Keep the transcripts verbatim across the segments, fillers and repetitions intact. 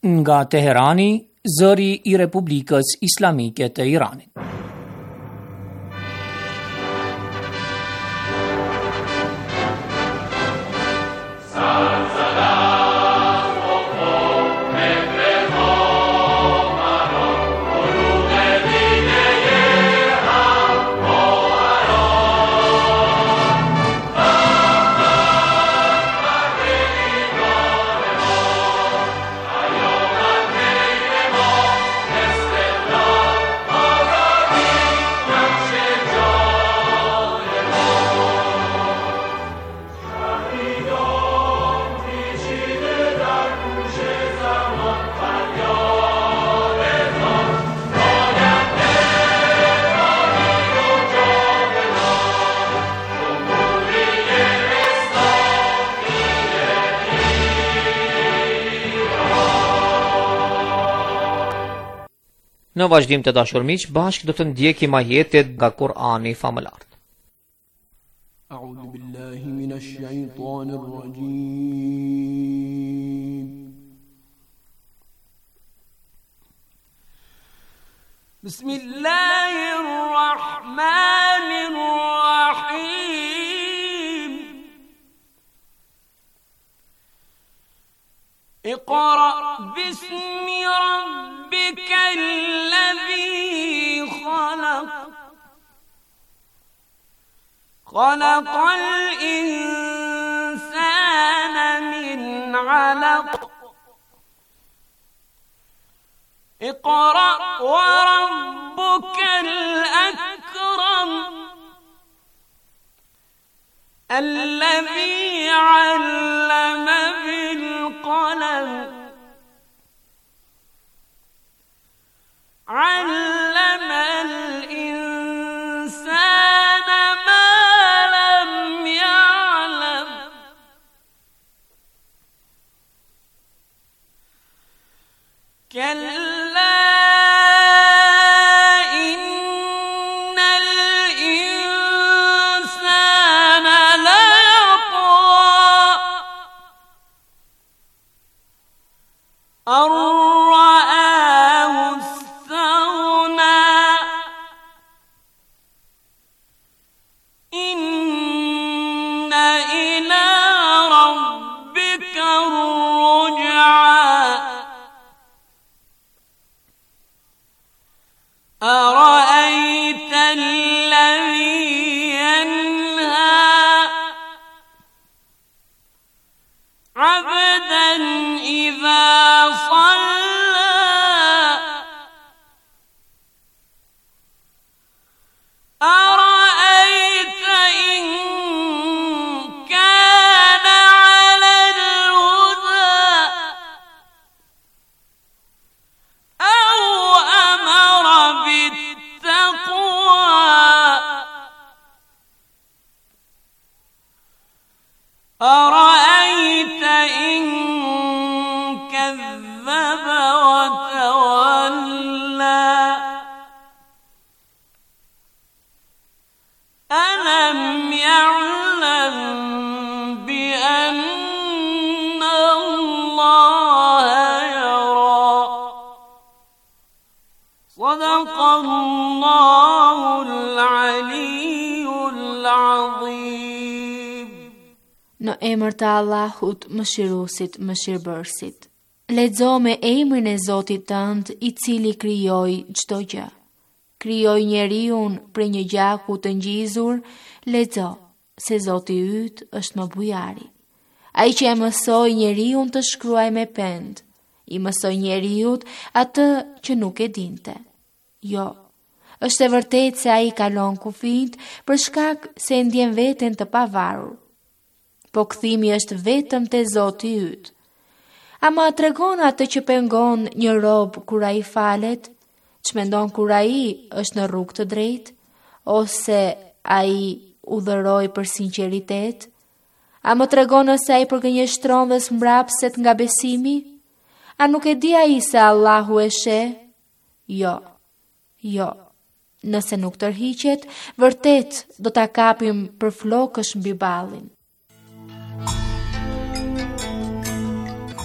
Nga Teherani, zëri I Republikës Islamike të Iranit. Në vazhdim të dashur miq, bashkë do të ndjekim ajetet nga Kur'ani famëlar. A'udhu billahi minash shaitanir rajim. Bismillahir rahmanir rahim. Iqra bismi ربك الذي خلق خلق الإنسان من علق اقرأ وربك الأكرم الذي علم بالقلم علم الإنسان ما لم يعلم كلا إن الإنسان ليطغى أن رآه أرأيت الذي ينهى عبدا إذا صلى أرأيت إن كان على الهدى أو أمر أرأيت إن كذب وتولى ألم يعلم بأن الله يرى صدق الله العلي العظيم. Në emër të Allahut, mëshiruesit, mëshirbërësit. Lexo me emrin e Zotit tënd, I cili krijoi çdo gjë. Krijoi njeriun prej një gjaku të ngjizur. Lexo se Zoti yt është më bujari. Ai që e mësoi njeriun të shkruaj me pend, I mësoi njeriut atë që nuk e dinte. Jo, është e vërtetë se ai kalon kufijt për shkak se e ndjen veten të pavarur. Po kthimi është vetëm te Zoti yt. Ama tregon atë që pengon një rob kur ai falet, ç'mendon kur ai është në rrugë të drejtë, ose ai udhëroi për sinqeritet? A më tregon nëse ai përgënjeshtron dhe smbrapset nga besimi? A nuk e di ai se Allahu e sheh? Jo, jo. Nëse nuk tërhiqet, vërtet do ta kapim për flokësh mbi ballin.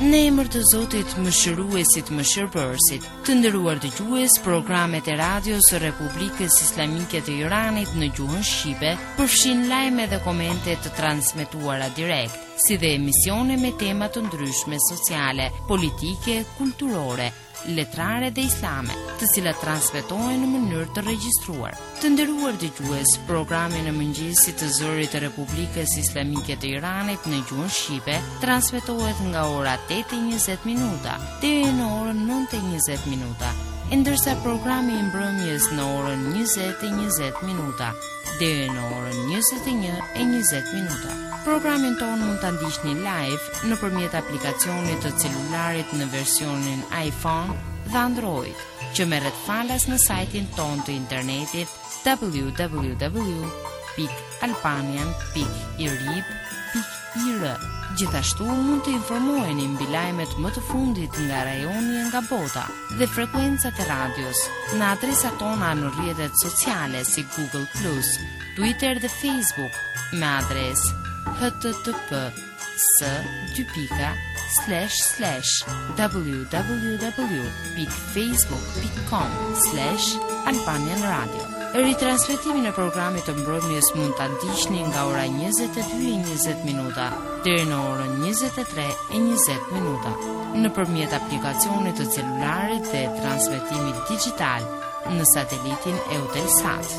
Në emër të Zotit Mëshiruesit Mëshirbërësit, të nderuar dëgjues, programet e radios së Republikës Islamike të Iranit në gjuhën shqipe përfshin lajme dhe komente të transmetuara direkt, si dhe emisione me tema të ndryshme sociale, politike, kulturore, letrare dhe islame, të cilat transmetohen në mënyrë të regjistruar. Të nderuar dëgjues, programi në mëngjesit të zërit të Republikës Islamike të Iranit në gjuhën shqipe transmetohet nga ora tetë e njëzet minuta deri në orën nëntë e njëzet minuta, ndërsa programi i mbrëmjes në orën njëzet e njëzet minuta deri në orën njëzet e një e njëzet minuta. Programin tonë mund të ndiqni live në përmjet aplikacionit të celularit në versionin iPhone dhe Android, që merret falas në sajtin ton të internetit w w w pikë albanian pikë i r i b pikë i r. Gjithashtu mund të informoheni mbi lajmet më të fundit nga rajoni e nga bota dhe frekuencat e radios në adresat tona në rrjetet sociale si Google plus, Twitter dhe Facebook me adresë http s dy pika slash slash www pikë facebook pikë com slash albanian radio. Ritransmetimin e programit të mbrëmjes mund ta ndiqni nga ora njëzet e dy e njëzet minuta deri në orën njëzet e tre e njëzet minuta nëpërmjet aplikacionit të celularit dhe transmetimit digjital në satelitin Eutelsat.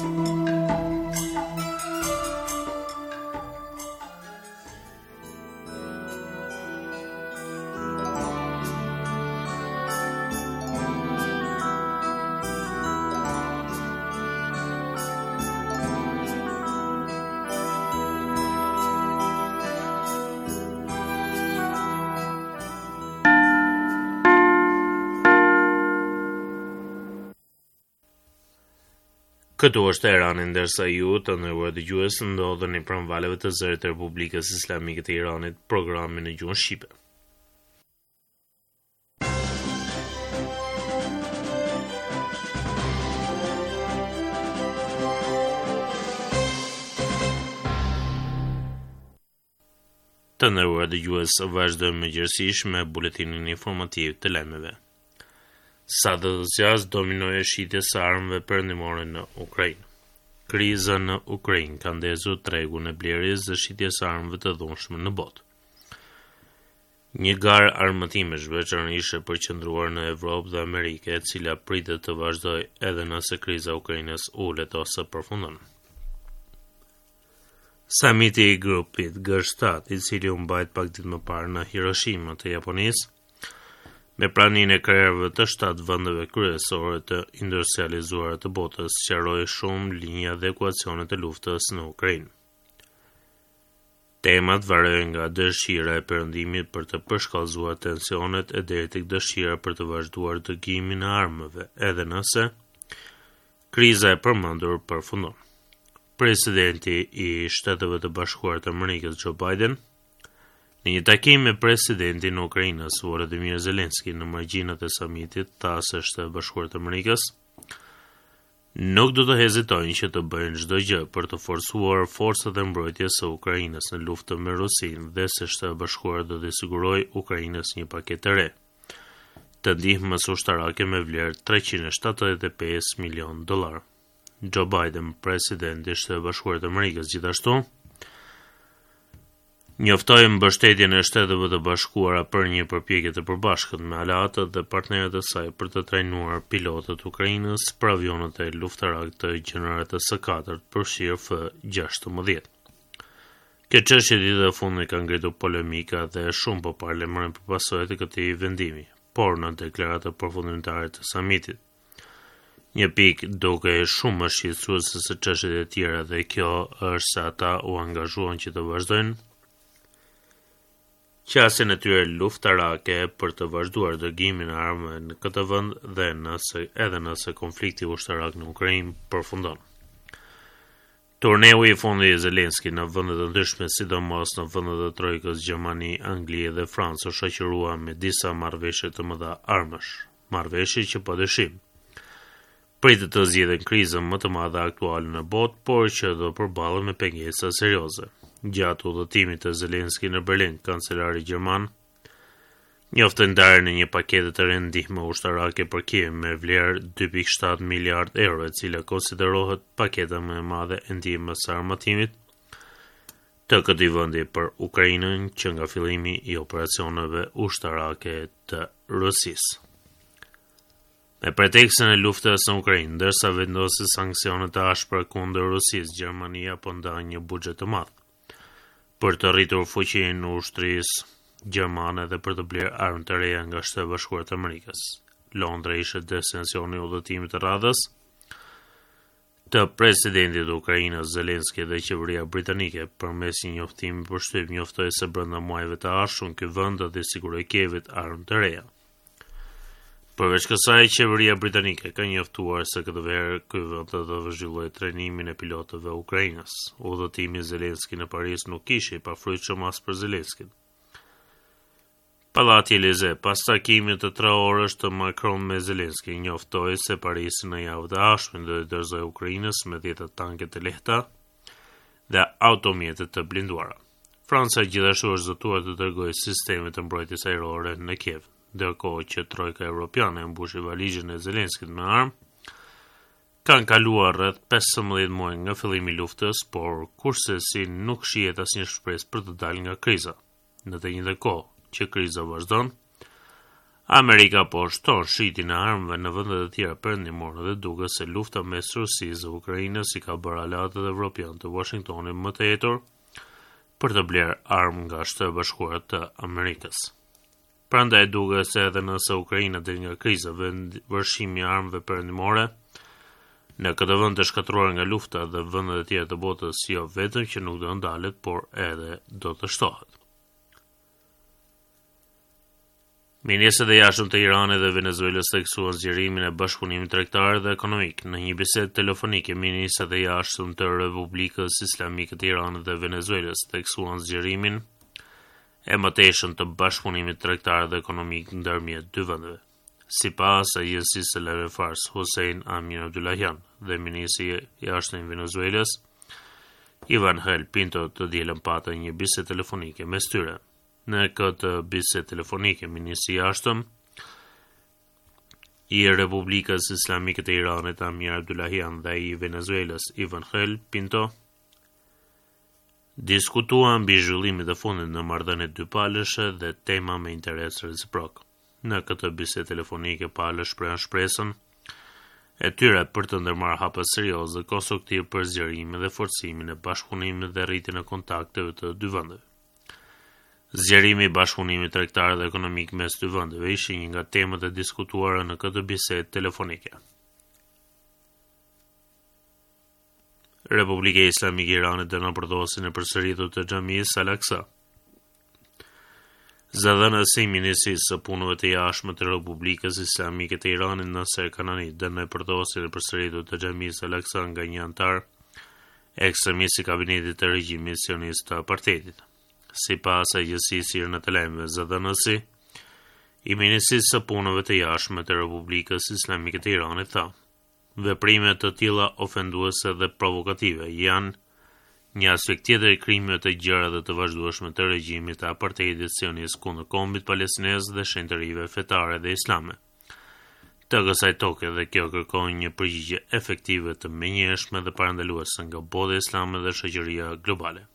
Këtu është Irani, ndërsa ju të nderuar dëgjues ndodheni pranë valeve të zërit të Republikës Islamike të Iranit, programi në gjuhën shqipe. Të nderuar dëgjues, vazhdojmë mëngjesisht me buletinin informativ të lajmeve. Sa të zjas dominoi shitja së armëve perëndimore në Ukrainë. Kriza në Ukrainë ka ndezur tregun e blerjes dhe shitjes së armëve të dhunshme në botë. Një garë armëtimesh veçanërisht e përqendruar në Evropë dhe Amerikë, e cila pritet të vazhdojë edhe nëse kriza e Ukrainës ulet ose përfundon. Samiti i grupit G shtat, i cili u mbajt pak ditë më parë në Hiroshima të Japonisë, me praninë e krerëve të shtatë vendeve kryesore të industrializuara të botës, sqaroi shumë linja dhe ekuacione të luftës në Ukrainë. Temat varojnë nga dëshira e perëndimit për të përshkallëzuar tensionet e deri tek dëshira për të vazhduar dëgimin e armëve, edhe nëse kriza e përmendur përfundon. Presidenti i Shteteve të Bashkuara të Amerikës Joe Biden, në një takim me presidentin e Ukrainës Volodymyr Zelensky në margjinat e samitit të Shtetet e Bashkuara të Amerikës, nuk do të hezitojnë që të bëjnë çdo gjë për të forcuar forcat e mbrojtjes së Ukrainës në luftën me Rusinë dhe se Shtetet e Bashkuara do të sigurojë Ukrainës një paketë të re të ndihmës ushtarake me vlerë treqind e shtatëdhjetë e pesë milion dollar. Joe Biden, presidenti i Shtetit e Bashkuara të Amerikës, gjithashtu njoftoi mbështetjen e Shteteve të Bashkuara për një përpjekje të përbashkët me aleatët dhe partnerët e saj për të trajnuar pilotët Ukrainës për avionët e luftarak të gjeneratës së katërt përfshirë F gjashtëmbëdhjetë. Kjo çështje ditët e fundit ka ngritur polemika dhe shumë populare marrin për pasojat e këtij vendimi, por në deklaratë përfundimtare të samitit. Një pikë duke shumë më shqetësuese se çështjet e tjera dhe kjo është se ata u angazhuan që të vazhdojnë qasjen e tyre luftarake për të vazhduar dërgimin e armëve në këtë vend dhe nëse edhe nëse konflikti ushtarak në Ukrainë përfundon. Turneu i fundit i Zelensky në vende të ndryshme, sidomos në vendet e trojkës Gjermani, Angli dhe Francë, u shoqërua me disa marrëveshje të mëdha armësh, marrëveshje që padyshim pritet të zgjidhen krizën më të madhe aktuale në botë, por që do përballen me pengesa serioze. Gjatë udhëtimit të Zelensky në Berlin, kancelari gjerman Njoftë ndarjen e një pakete të re ndihme ushtarake për Kiev me vlerë dy pikë shtat miliard euro, e cila konsiderohet paketa më e madhe e ndihmës së armatimit të këtij vendi për Ukrainën që nga fillimi i operacioneve ushtarake të Rusisë. Me pretekstin e luftës në Ukrainë, ndërsa vendosi sanksione të ashpra kundër Rusisë, Gjermania po ndan një buxhet të madh për të rritur fuqinë e ushtrisë gjermane dhe për të blerë armë të reja nga Shtetet e Bashkuara të Amerikës. Londra ishte destinacioni i udhëtimit të radhës të presidentit të Ukrainës Zelenski dhe qeveria britanike. Përmes një njoftimi përshtyp njoftoi se brenda muajve të ardhshëm ky vend do të sigurojë Kievit armë të reja. Përveç kësaj, qeveria britanike ka njoftuar se këtë verë ky vend do të vazhdojë trajnimin e pilotëve të Ukrainës. Udhëtimi i Zelenski në Paris nuk ishte i pafrytshëm as për Zelenskin. Pallati Elize, pas takimit të tre orësh të Macron me Zelenski, njoftoi se Parisi në javën e ardhshme do të dorëzojë Ukrainës me dhjetë tanke të lehta dhe automjete të blinduara. Franca gjithashtu është zëtuar të dërgojë sisteme të mbrojtjes ajrore në Kiev, ndërkohë që trojka evropiane e mbushi valizhin e Zelenskit me armë. Kanë kaluar rreth pesëmbëdhjetë muaj nga fillimi i luftës, por kurse si nuk shihet asnjë shpresë për të dalë nga kriza. Në të njëjtën kohë që kriza vazhdon, Amerika po shton shitjen e armëve në vende të tjera perëndimore dhe duket se lufta mes Rusisë dhe Ukrainës i ka bërë aleatët evropianë të Washingtonit më të etur për të blerë armë nga Shtetet e Bashkuara të Amerikës. Prandaj duket se edhe nëse Ukraina del nga kriza, vërshimi i armëve perëndimore në këtë vend të shkatruar nga lufta dhe vendet e tjera të botës jo vetëm që nuk do ndalet, por edhe do të shtohet. Ministrat e jashtëm të Iranit dhe Venezuelës theksuan zgjerimin e bashkëpunimit tregtar dhe ekonomik. Në një bisedë telefonike, ministrat e jashtëm të Republikës Islamike të Iranit dhe Venezuelës theksuan zgjerimin e mëtejshëm të bashkëpunimit tregtar dhe ekonomik ndërmjet dy vendeve. Sipas agjencisë së lajmeve Fars, Hossein Amin Abdullahian dhe ministri i jashtëm i Venezuelës, Ivan Hel Pinto, të dielën patën një bisedë telefonike mes tyre. Në këtë bisedë telefonike, ministri i jashtëm i Republikës Islamike të Iranit Amir Abdullahian dhe i Venezuelës Ivan Hel Pinto diskutuan mbi zhvillimet e fundit në marrëdhëniet dypalëshe dhe tema me interes reciprok. Në këtë bisedë telefonike, palët shprehan shpresën e tyre për të ndërmarrë hape serioz dhe konstruktiv për zgjerimin dhe forcimin e bashkëpunimit dhe rritjen e kontakteve të dy vendeve. Zgjerimi i bashkëpunimit tregtar dhe ekonomik mes dy vendeve ishte një nga temat e diskutuara në këtë bisedë telefonike. Republika Islamike e Iranit dënon përdorjen e përsëritur të xhamisë Al-Aqsa. Zëdhënësi i Ministrisë së Punëve të Jashtme të Republikës Islamike të Iranit Nasser Kanani dënoi përdorjen e përsëritur të xhamisë Al-Aqsa nga një antar ekstremist i kabinetit të regjimit sionist të apartheidit. Sipas agjencisë Irne të lajmeve, zëdhënësi i Ministrisë së Punëve të Jashtme të Republikës Islamike të Iranit tha: veprime të tilla ofenduese dhe provokative janë një aspekt tjetër i krimeve të gjera dhe të vazhdueshme të regjimit të apartheidit sionist kundër kombit palestinez dhe shenjtërive fetare dhe islame të kësaj toke, dhe kjo kërkon një përgjigje efektive të menjëhershme dhe parandaluese nga bota islame dhe shoqëria globale.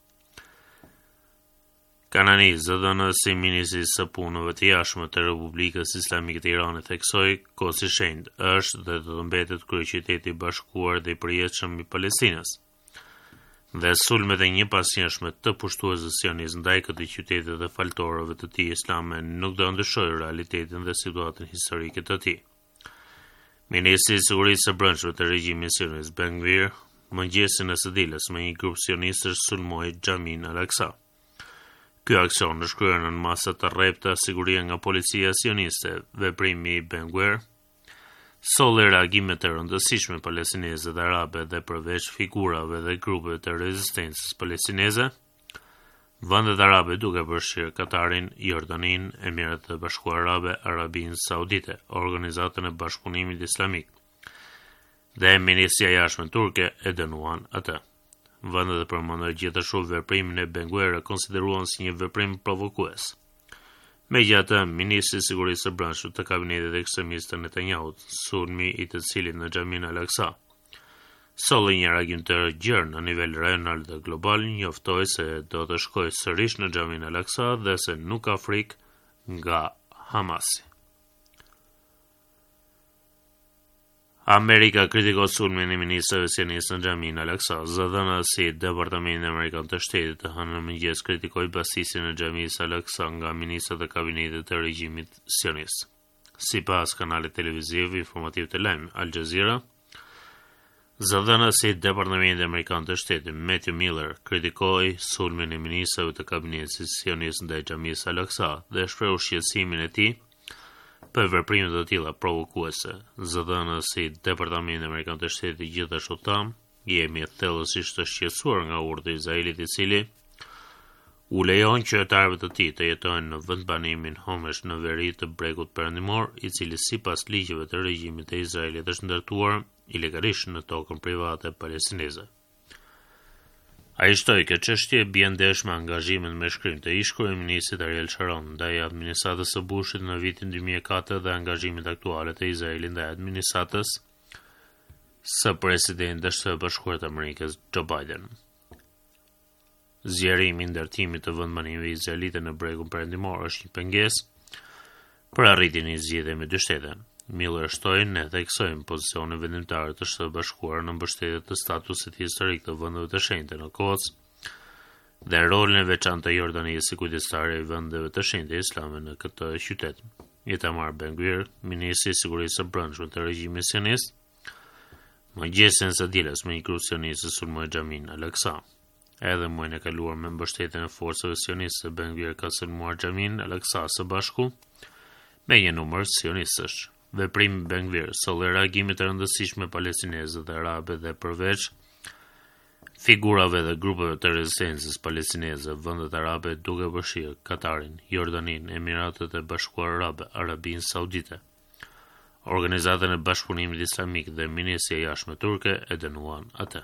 Kanani, zëdhënësi i Ministrisë së Punëve të Jashtme të Republikës Islamike të Iranit, theksoi kosi i shenjtë është dhe do të mbetet kryeqyteti i bashkuar dhe i përjetshëm i Palestinës. Dhe sulmet e njëpasnjëshme të pushtuesve sionist ndaj këtij qyteti dhe faltorëve të tij islame nuk do ndryshojë realitetin dhe situatën historike të tij. Ministri i Sigurisë së Brendshme të regjimit sionist Ben Gvir, mëngjesin e së dielës me një grup sionistësh sulmoi xhamin Al-Aqsa. Ky aksion është kryer në masa të rrepta sigurie nga policia sioniste. Veprimi i Ben Gvir solli reagime të rëndësishme palestineze dhe arabe dhe përveç figurave dhe grupeve të rezistencës palestineze, vendet arabe duke përfshirë Katarin, Jordanin, Emirat e Bashkuara Arabe, Arabinë Saudite, Organizatën e Bashkëpunimit Islamik dhe Ministria e Jashtme turke e dënuan atë. Vendet e përmendur gjithashtu veprimin e Ben Gvir e konsideruan si një veprim provokues. Megjithatë, ministri i sigurisë së brendshme të kabinetit ekstremist të Netanyahut, sulmi i të cilit në xhamin Al-Aqsa solli një reagim të gjerë në nivel rajonal dhe global, njoftoi se do të shkojë sërish në xhamin Al-Aqsa dhe se nuk ka frikë nga Hamasi. Amerika kritikoi sulmin e ministrave sionistë në xhamin Al-Aqsa. Zëdhëna si Departamenti Amerikan të Shtetit të hënë mëngjes kritikoi basisjen e xhamisë Al-Aqsa nga ministrat e kabinetit të regjimit sionist. Sipas kanalit televiziv informativ të lajm Al Jazeera, zëdhëna si Departamenti Amerikan të Shtetit Matthew Miller kritikoi sulmin e ministrave të kabinetit sionist ndaj xhamisë Al-Aqsa dhe shprehu shqetësimin e tij për veprimet të tilla provokuese. Zëdhëna si Departamenti Amerikan të Shtetit gjithashtu tha, jemi thellësisht të shqetësuar nga urdhri i Izraelit i cili u lejon qytetarëve të tij të jetojnë në vendbanimin homesh në veri të bregut perëndimor, i cili sipas ligjeve të regjimit të Izraelit është ndërtuar ilegalisht në tokën private palestineze. Ai shtoi që çështja bie ndesh me angazhimin me shkrim të ish kryeministit Ariel Sharon ndaj administratës së Bushit në vitin dy mijë e katër dhe angazhimit aktuale të Izraelit ndaj administratës së presidentit të Bashkuar të Amerikës Joe Biden. Zgjerimi i ndërtimit të vendbanimeve izraelite në bregun perëndimor është një pengesë për arritjen e zgjedhjeve me dy shtete. Miller shtoi ne theksojmë pozicionin vendimtar të Shtetit Bashkuar në mbështetje të statusit historik të vendeve të shenjta në Quds dhe rolin e veçantë të Jordanisë si kujdestare e vendeve të shenjta islame në këtë qytet. Itamar Ben-Gvir, ministri i sigurisë së brendshme të regjimit sionist, mëngjesin së dielës me një grup sionist sulmoi xhamin Al-Aqsa. Edhe muajin e kaluar me mbështetjen e forcave sioniste, Ben-Gvir ka sulmuar xhamin Al-Aqsa së bashku me një numër sionistësh. Veprimi i Ben-Gvir solli reagime të rëndësishme palestineze dhe arabe dhe përveç figurave dhe grupeve të rezistencës palestineze, vendet arabe duke përfshirë Katarin, Jordanin, Emiratet e Bashkuara Arabe, Arabinë Saudite, Organizatën e Bashkëpunimit Islamik dhe Ministria e Jashtme turke e dënuan atë.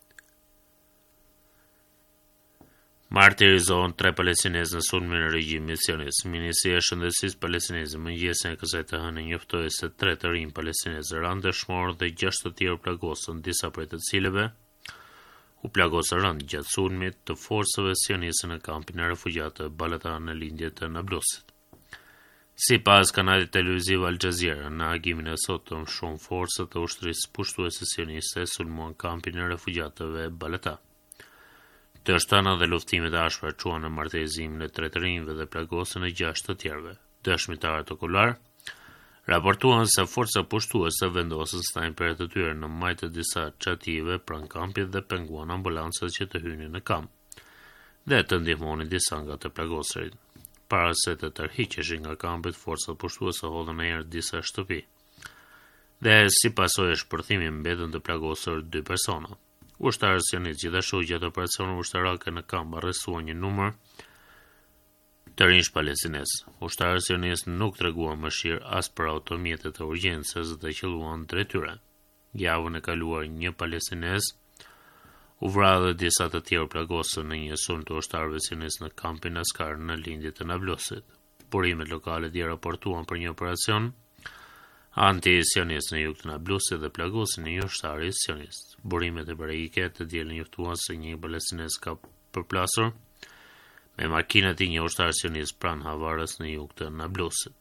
Martirizohen tre palestinezë në sulmin e regjimit sionist. Ministria e Shëndetësisë palestineze mëngjesin e kësaj të hënë njoftoi se tre të rinj palestinezë ranë dëshmorë dhe gjashtë të tjerë plagosën, disa prej të cilëve u plagosën rënd gjatë sulmit të forcave sioniste në kampin e refugjatëve Balata në lindje të Nablusit. Sipas kanalit televiziv Al Jazeera, në agimin e sotëm shumë forca të ushtrisë pushtuese sioniste sulmuan kampin e refugjatëve Balata. Të shtana dhe luftimet e ashpra quan në martirizimin e tre të rinjve dhe plagosën e gjashtë të tjerëve. Dëshmitarët okular raportuan se forca pushtuese vendosën stajnë për të tyre në majtë të disa çative pranë kampit dhe penguan ambulancët që të hynin në kamp dhe të ndihmonin disa nga të plagosërit. Para se të tërhiqeshin nga kampit, forcat pushtuese hodhën erë disa shtëpi dhe si pasojë e shpërthimit mbetën të plagosur dy persona. Ushtarët sionistë gjithashtu gjatë operacionit ushtarake në kamp arrestuan një numër të rinj palestinezë. Ushtarët sionistë nuk treguan mëshirë as për automjetet e urgjencës dhe qelluan drejt tyre. Javën e kaluar një palestinez u vra dhe disa të tjerë plagosën në një sulm të ushtarëve sionistë në kampin Askar në lindje të Nablusit. Burimet lokale dje raportuan për një operacion anti-sionist në jug të Nablusit dhe plagosën një ushtari sionist. Burimet e breike të dielën njoftuan se një palestinez ka përplasur me makinat e një ushtar sionist pranë Havarës në jug të Nablusit.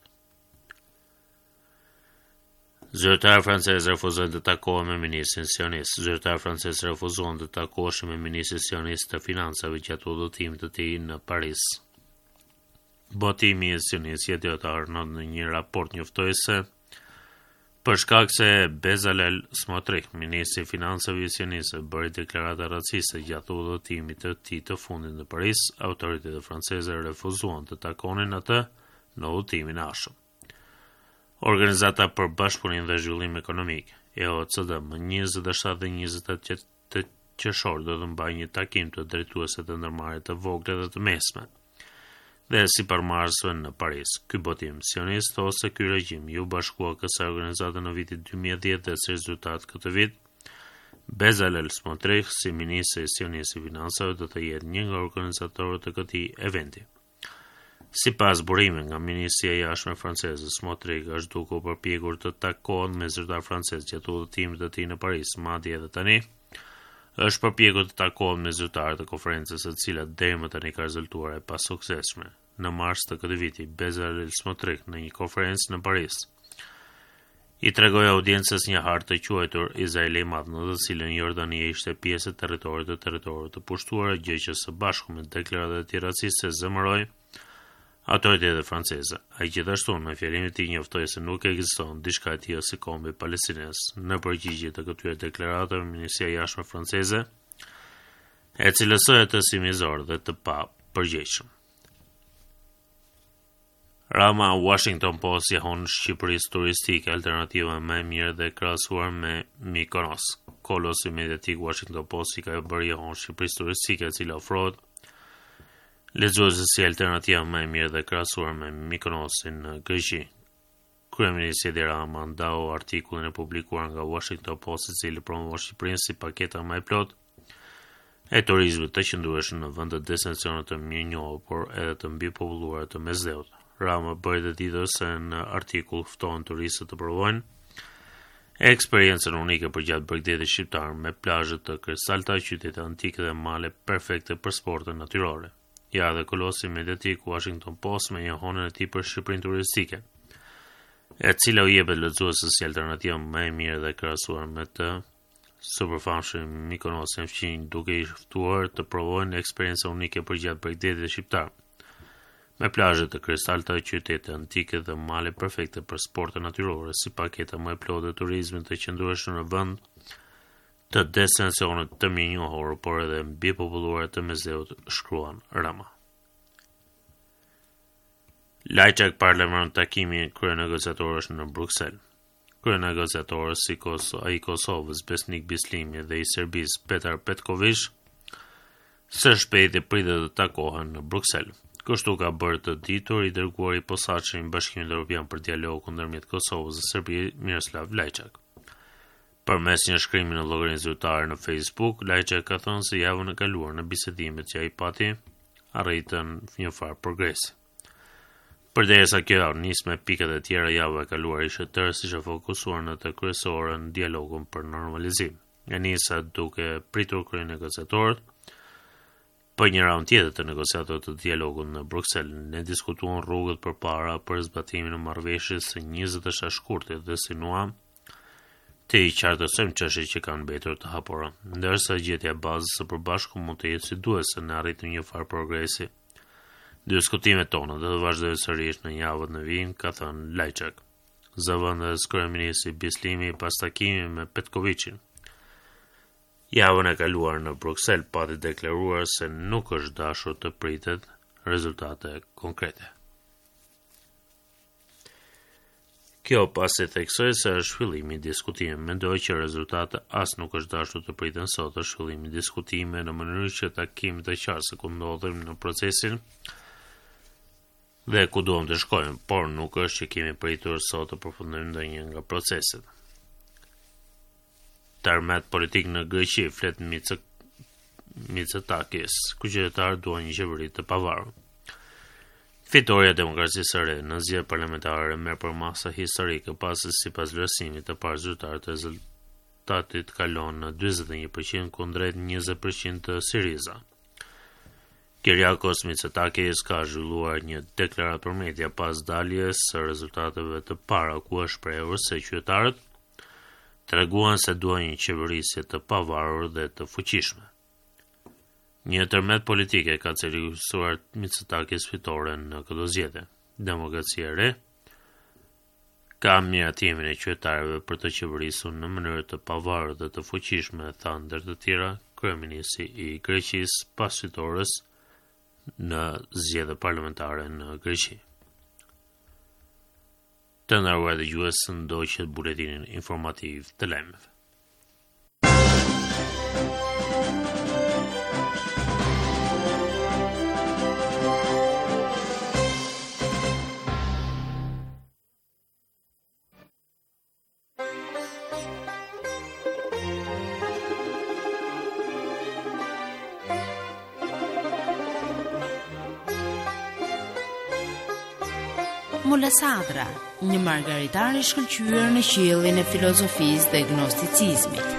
Zyrtar francez refuzon të takohen me ministrin sionist. Zyrtar francez refuzon të takohej me ministrin sionist të financave gjatë udhëtimit të tij në Paris. Botimi i sionist jetëtar në një raport njoftoi se për shkak se Bezalel Smotrich, ministri i financave sionist, bëri deklarata raciste gjatë udhëtimit të tij të fundit në Paris, autoritetet franceze refuzuan të takonin atë në udhëtimin e ashëm. Organizata për Bashkëpunim dhe Zhvillim Ekonomik, E O C D, më njëzet e shtatë dhe njëzet e tetë të qershor do të mbajë një takim të drejtuesve të ndërmarrjeve të vogla dhe të mesme dhe si përmarrësve në Paris. Ky botim sionist ose ky regjim ju bashkua kësaj organizate në vitin dy mijë e dhjetë dhe si rezultat këtë vit, Bezalel Smotrich, si ministri sionist i financave, do të jetë një nga organizatorët të këtij eventi. Sipas burimeve nga Ministria e Jashtme franceze, Smotrich është duke u përpjekur të takohet me zyrtar francez gjatë udhëtimit të tij në Paris, madje edhe tani është përpjekur të takohet me zyrtarët e konferencës së cilat deri më tani ka rezultuar e pasuksesshme. Në mars të këtij viti, Bezalel Smotrich në një konferencë në Paris i tregoi audiencës një hartë të quajtur Izraeli i Madh, në të cilën Jordania ishte pjesë e territorit të territorëve të pushtuara, gjë që së bashku me deklaratat e tij raciste zemëroi autoritetet franceze. Ai gjithashtu në fjalimin e tij njoftoi se nuk ekziston diçka e tillë si kombi Palestinës. Në përgjigje të këtyre deklaratave, Ministria e Jashtme franceze e cilësoi atë si mizor dhe të pa përgjegjshëm. Rama Washington Post jahon Shqipërisë turistike alternativa më e mirë dhe krahasuar me Mykonos. Kolosi mediatik Washington Post i ka bërë jahon Shqipërisë turistike e cila ofrohet lexuesës si alternativa më e mirë dhe krahasuar me Mykonosin në Greqi. Kryeministri Edi Rama ndau artikullin e publikuar nga Washington Post i cili promovon Shqipërinë si paketa më e plotë e turizmit të qëndrueshëm në vend të destinacione të mirënjohura, por edhe të mbipopulluara të mesdheut. Rama bëri të ditur se në artikull ftohen turistët të provojnë eksperiencën unike për gjatë Bregdetit shqiptar me plazhe të kristalta, qytete antike dhe male perfekte për sporte natyrore. Ja dhe kolosi mediatik Washington Post me njohonën e tij për Shqipërinë turistike, e cila u jepet lexuesës si alternativa më e mirë dhe krahasuar me të superfamshëm Mykonosin fqinj, duke i ftuar të provojnë eksperiencën unike për gjatë Bregdetit shqiptar, me plazhe të kristalta, qytete antike dhe male perfekte për sporte natyrore, si paketa më e plotë e turizmit të qëndrueshëm në vend të destinacione të mirënjohura, por edhe mbipopulluara të mesdheut, shkruan Rama. Lajçak parlamenton takimin e kryenegociatorësh në Bruksel. Kryenegociatorës si Koso, ai Kosovës Besnik Bislimi dhe i Serbisë Petar Petković së shpejti pritet të takohen në Bruksel. Kështu ka bërë të ditur i dërguari i posaçëm i Bashkimit Evropian për dialogun ndërmjet Kosovës dhe Serbisë, Miroslav Lajçak. Përmes një shkrimi në llogarinë zyrtare në Facebook, Lajçak ka thënë se javën e kaluar në bisedimet që ai pati arritën një farë progresi. Përderisa kjo javë nis me pikat e tjera, java e kaluar ishte tërësisht e fokusuar në të kryesorën në dialogun për normalizim. E nisa duke pritur kryenegociatorët për një raund tjetër të negociatorëve të dialogut në Bruksel, ne diskutuan rrugët përpara për zbatimin e marrëveshjes së njëzet e shkurtit dhe sinuam të i qartësojmë çështjet që kanë mbetur të hapura, ndërsa gjetja e bazës së përbashku mund të jetë si duhet se ne arritëm një farë progresi. Diskutimet tona do të vazhdojnë sërish në javët në vijim, ka thënë Lajçak. Zëvendës kryeministri Bislimi pas takimit me Petkovićin. Javën e kaluar në Bruksel pati deklaruar se nuk është dashur të pritet rezultate konkrete. Kjo pasi theksoi se është fillimi i diskutimit, mendoj që rezultate as nuk është dashur të priten sot, është fillimi i diskutimit në mënyrë që ta kemi të qartë se ku ndodhemi në procesin dhe ku duam të shkojmë, por nuk është që kemi pritur sot të përfundojmë ndonjë nga proceset. Tarmet politik në Greqi flet Mitsotakis, kryetar duan një qeveri të pavarur. Fitoria e demokracisë së re në zgjedhjet parlamentare merr për masa historike pasi sipas vlerësimit të parë zyrtar të rezultatit kalon në dyzet e një përqind kundrejt njëzet përqind të Syriza. Kyriakos Mitsotakis ka zhvilluar një deklaratë për media pas daljes së rezultateve të para, ku është shprehur se qytetarët treguan se duan një qeverisje të pavarur dhe të fuqishme. Një tërmet politike ka cilësuar Mitsotakis fitoren në këto zgjedhje. Demokracia e re ka miratimin e qytetarëve për të qeverisur në mënyrë të pavarur dhe të fuqishme, tha ndër të tjera kryeministri i Greqisë pas fitores në zgjedhjet parlamentare në Greqi. Të nderuar dëgjues, ndoqët buletinin informativ të lajmeve. Molla Sadra, një margaritar i shkëlqyer në qiellin e filozofisë dhe gnosticizmit.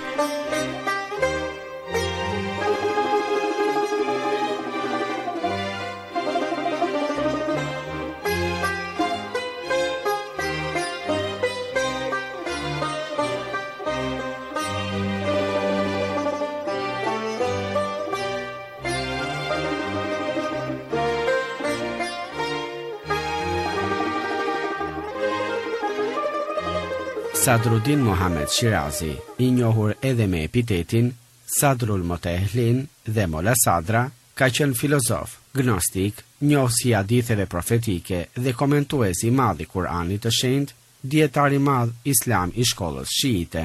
Sadruddin Muhammad Shirazi, i njohur edhe me epitetin Sadrul Motehlin dhe Molla Sadra, ka qenë filozof, gnostik, njohës i haditheve profetike dhe komentues i madh i Kuranit të shenjtë, dietar i madh islam i shkollës shiite.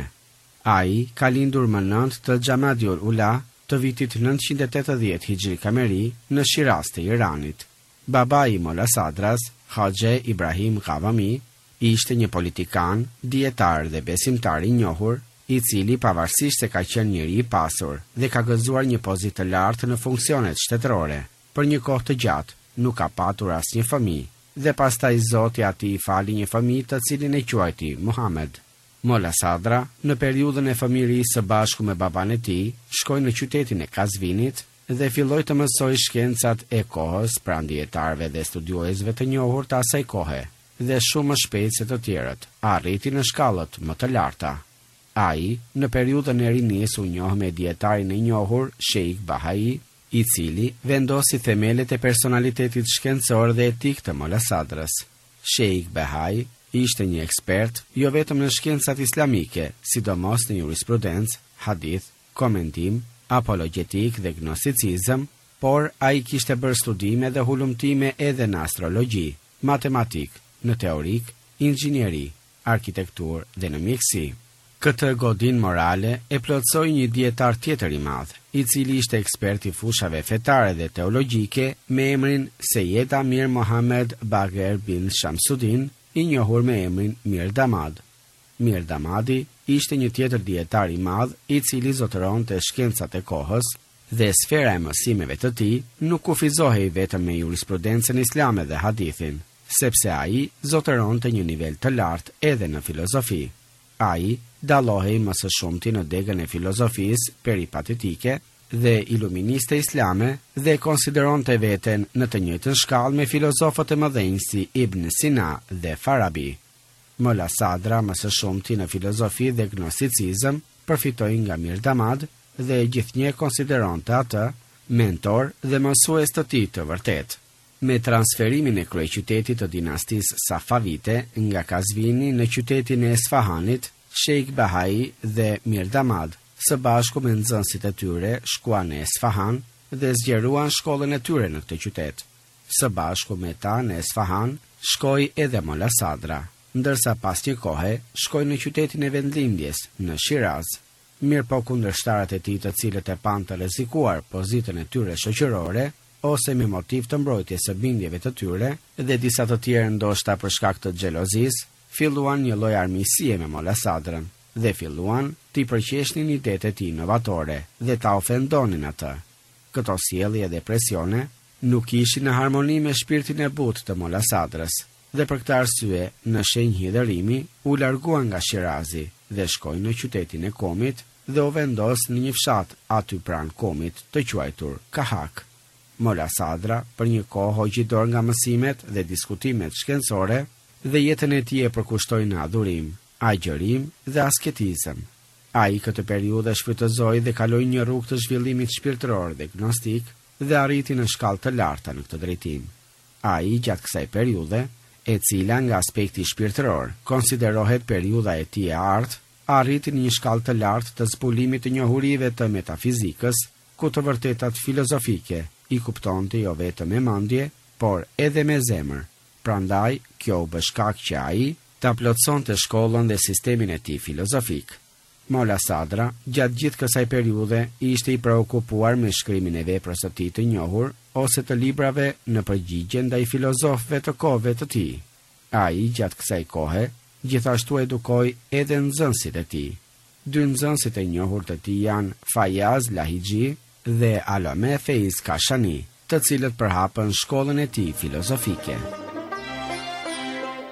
Ai ka lindur më nënt të Xhamadiul Ula të vitit nëntëqind e tetëdhjetë Hijri Kameri në Shiraz të Iranit. Babai i Molla Sadras, Haxhe Ibrahim Ghavami, ishte një politikan, dietar dhe besimtar i njohur, i cili pavarësisht se ka qenë njeri i pasur dhe ka gëzuar një pozitë të lartë në funksionet shtetërore, për një kohë të gjatë nuk ka patur asnjë fëmijë dhe pastaj Zoti atij i fali një fëmijë të cilin e quajti Muhammed. Molla Sadra, në periudhën e fëmijërisë së bashku me baban e tij, shkoi në qytetin e Kazvinit dhe filloi të mësojë shkencat e kohës pranë dietarëve dhe studiuesve të njohur të asaj kohe, dhe shumë më shpejt se të tjerët, arriti në shkallët më të larta. Ai, në periudhën e rinisë u njoh me dietarin e njohur Sheikh Bahai, i cili vendosi themelet e personalitetit shkencor dhe etik të Molla Sadrës. Sheikh Bahai ishte një ekspert jo vetëm në shkencat islamike, sidomos në jurisprudencë, hadith, komentim, apologjetik dhe gnosticizëm, por ai kishte bërë studime dhe hulumtime edhe në astrologji, matematik, në teorik, inxhinieri, arkitektur dhe në mjekësi. Këtë godin morale e plotsoi një dietar tjetër i madh, i cili ishte ekspert i fushave fetare dhe teologjike me emrin Sejed Amir Mohammed Bagher bin Shamsuddin, i njohur me emrin Mir Damad. Mir Damadi ishte një tjetër dietar i madh, i cili zotëronte shkencat e kohës dhe sfera e mësimeve të tij nuk kufizohej vetëm me jurisprudencën islame dhe hadithin, sepse ai zotëronte një nivel të lartë edhe në filozofi. Ai dallohej më së shumti në degën e filozofisë peripatetike dhe iluministe islame dhe konsideronte veten në të njëjtën shkallë me filozofët e mëdhenj si Ibn Sina dhe Farabi. Molla Sadra më së shumti në filozofi dhe gnosticizëm përfitoi nga Mir Damad dhe gjithnjë konsideronte atë mentor dhe mësues të tij të vërtetë. Me transferimin e kryeqytetit të dinastisë Safavite nga Kazvini në qytetin e Esfahanit, Sheikh Bahai dhe Mir Damad, së bashku me nxënësit e tyre, shkuan në Esfahan dhe zgjeruan shkollën e tyre në këtë qytet. Së bashku me ta në Esfahan, shkoi edhe Molla Sadra, ndërsa pas një kohe shkoi në qytetin e vendlindjes, në Shiraz. Mirë po kundërshtarët e tij të cilët e pan të rrezikuar pozitën e tyre shoqërore, ose me motiv të mbrojtjes së bindjeve të tyre dhe disa të tjerë ndoshta për shkak të xhelozisë, filluan një lloj armiqësie me Molla Sadrën dhe filluan t'i përqeshnin idetë e tij inovatore dhe ta ofendonin atë. Këto sjellje dhe presione nuk ishin në harmoni me shpirtin e butë të Molla Sadrës dhe për këtë arsye, në shenjë hidhërimi, u larguan nga Shirazi dhe shkojnë në qytetin e Komit dhe u vendos në një fshat aty pranë Komit të quajtur Kahak. Molla Sadra për një kohë hoqi dorë nga mësimet dhe diskutimet shkencore dhe jetën e tij e përkushtoi në adhurim, agjërim dhe asketizëm. Ai këtë periudhë shfrytëzoi dhe kaloi një rrugë të zhvillimit shpirtëror dhe gnostik dhe arriti në shkallë të larta në këtë drejtim. Ai gjatë kësaj periudhe, e cila nga aspekti shpirtëror konsiderohet periudha e tij e artë, arriti në një shkallë të lartë të zbulimit të njohurive të metafizikës, ku të vërtetat filozofike i kuptonte jo vetëm me mendje, por edhe me zemër. Prandaj, kjo u bë shkak që ai ta plotësonte shkollën dhe sistemin e tij filozofik. Molla Sadra, gjatë gjithë kësaj periudhe, ishte i preokupuar me shkrimin e veprës së tij të njohur ose të librave në përgjigje ndaj filozofëve të kohëve të tij. Ai, gjatë kësaj kohe, gjithashtu edukoi edhe nxënësit e tij. Dy nxënësit e njohur të tij janë Fayaz Lahiji dhe Alame Feiz Kashani, të cilët përhapën shkollën e tij filozofike.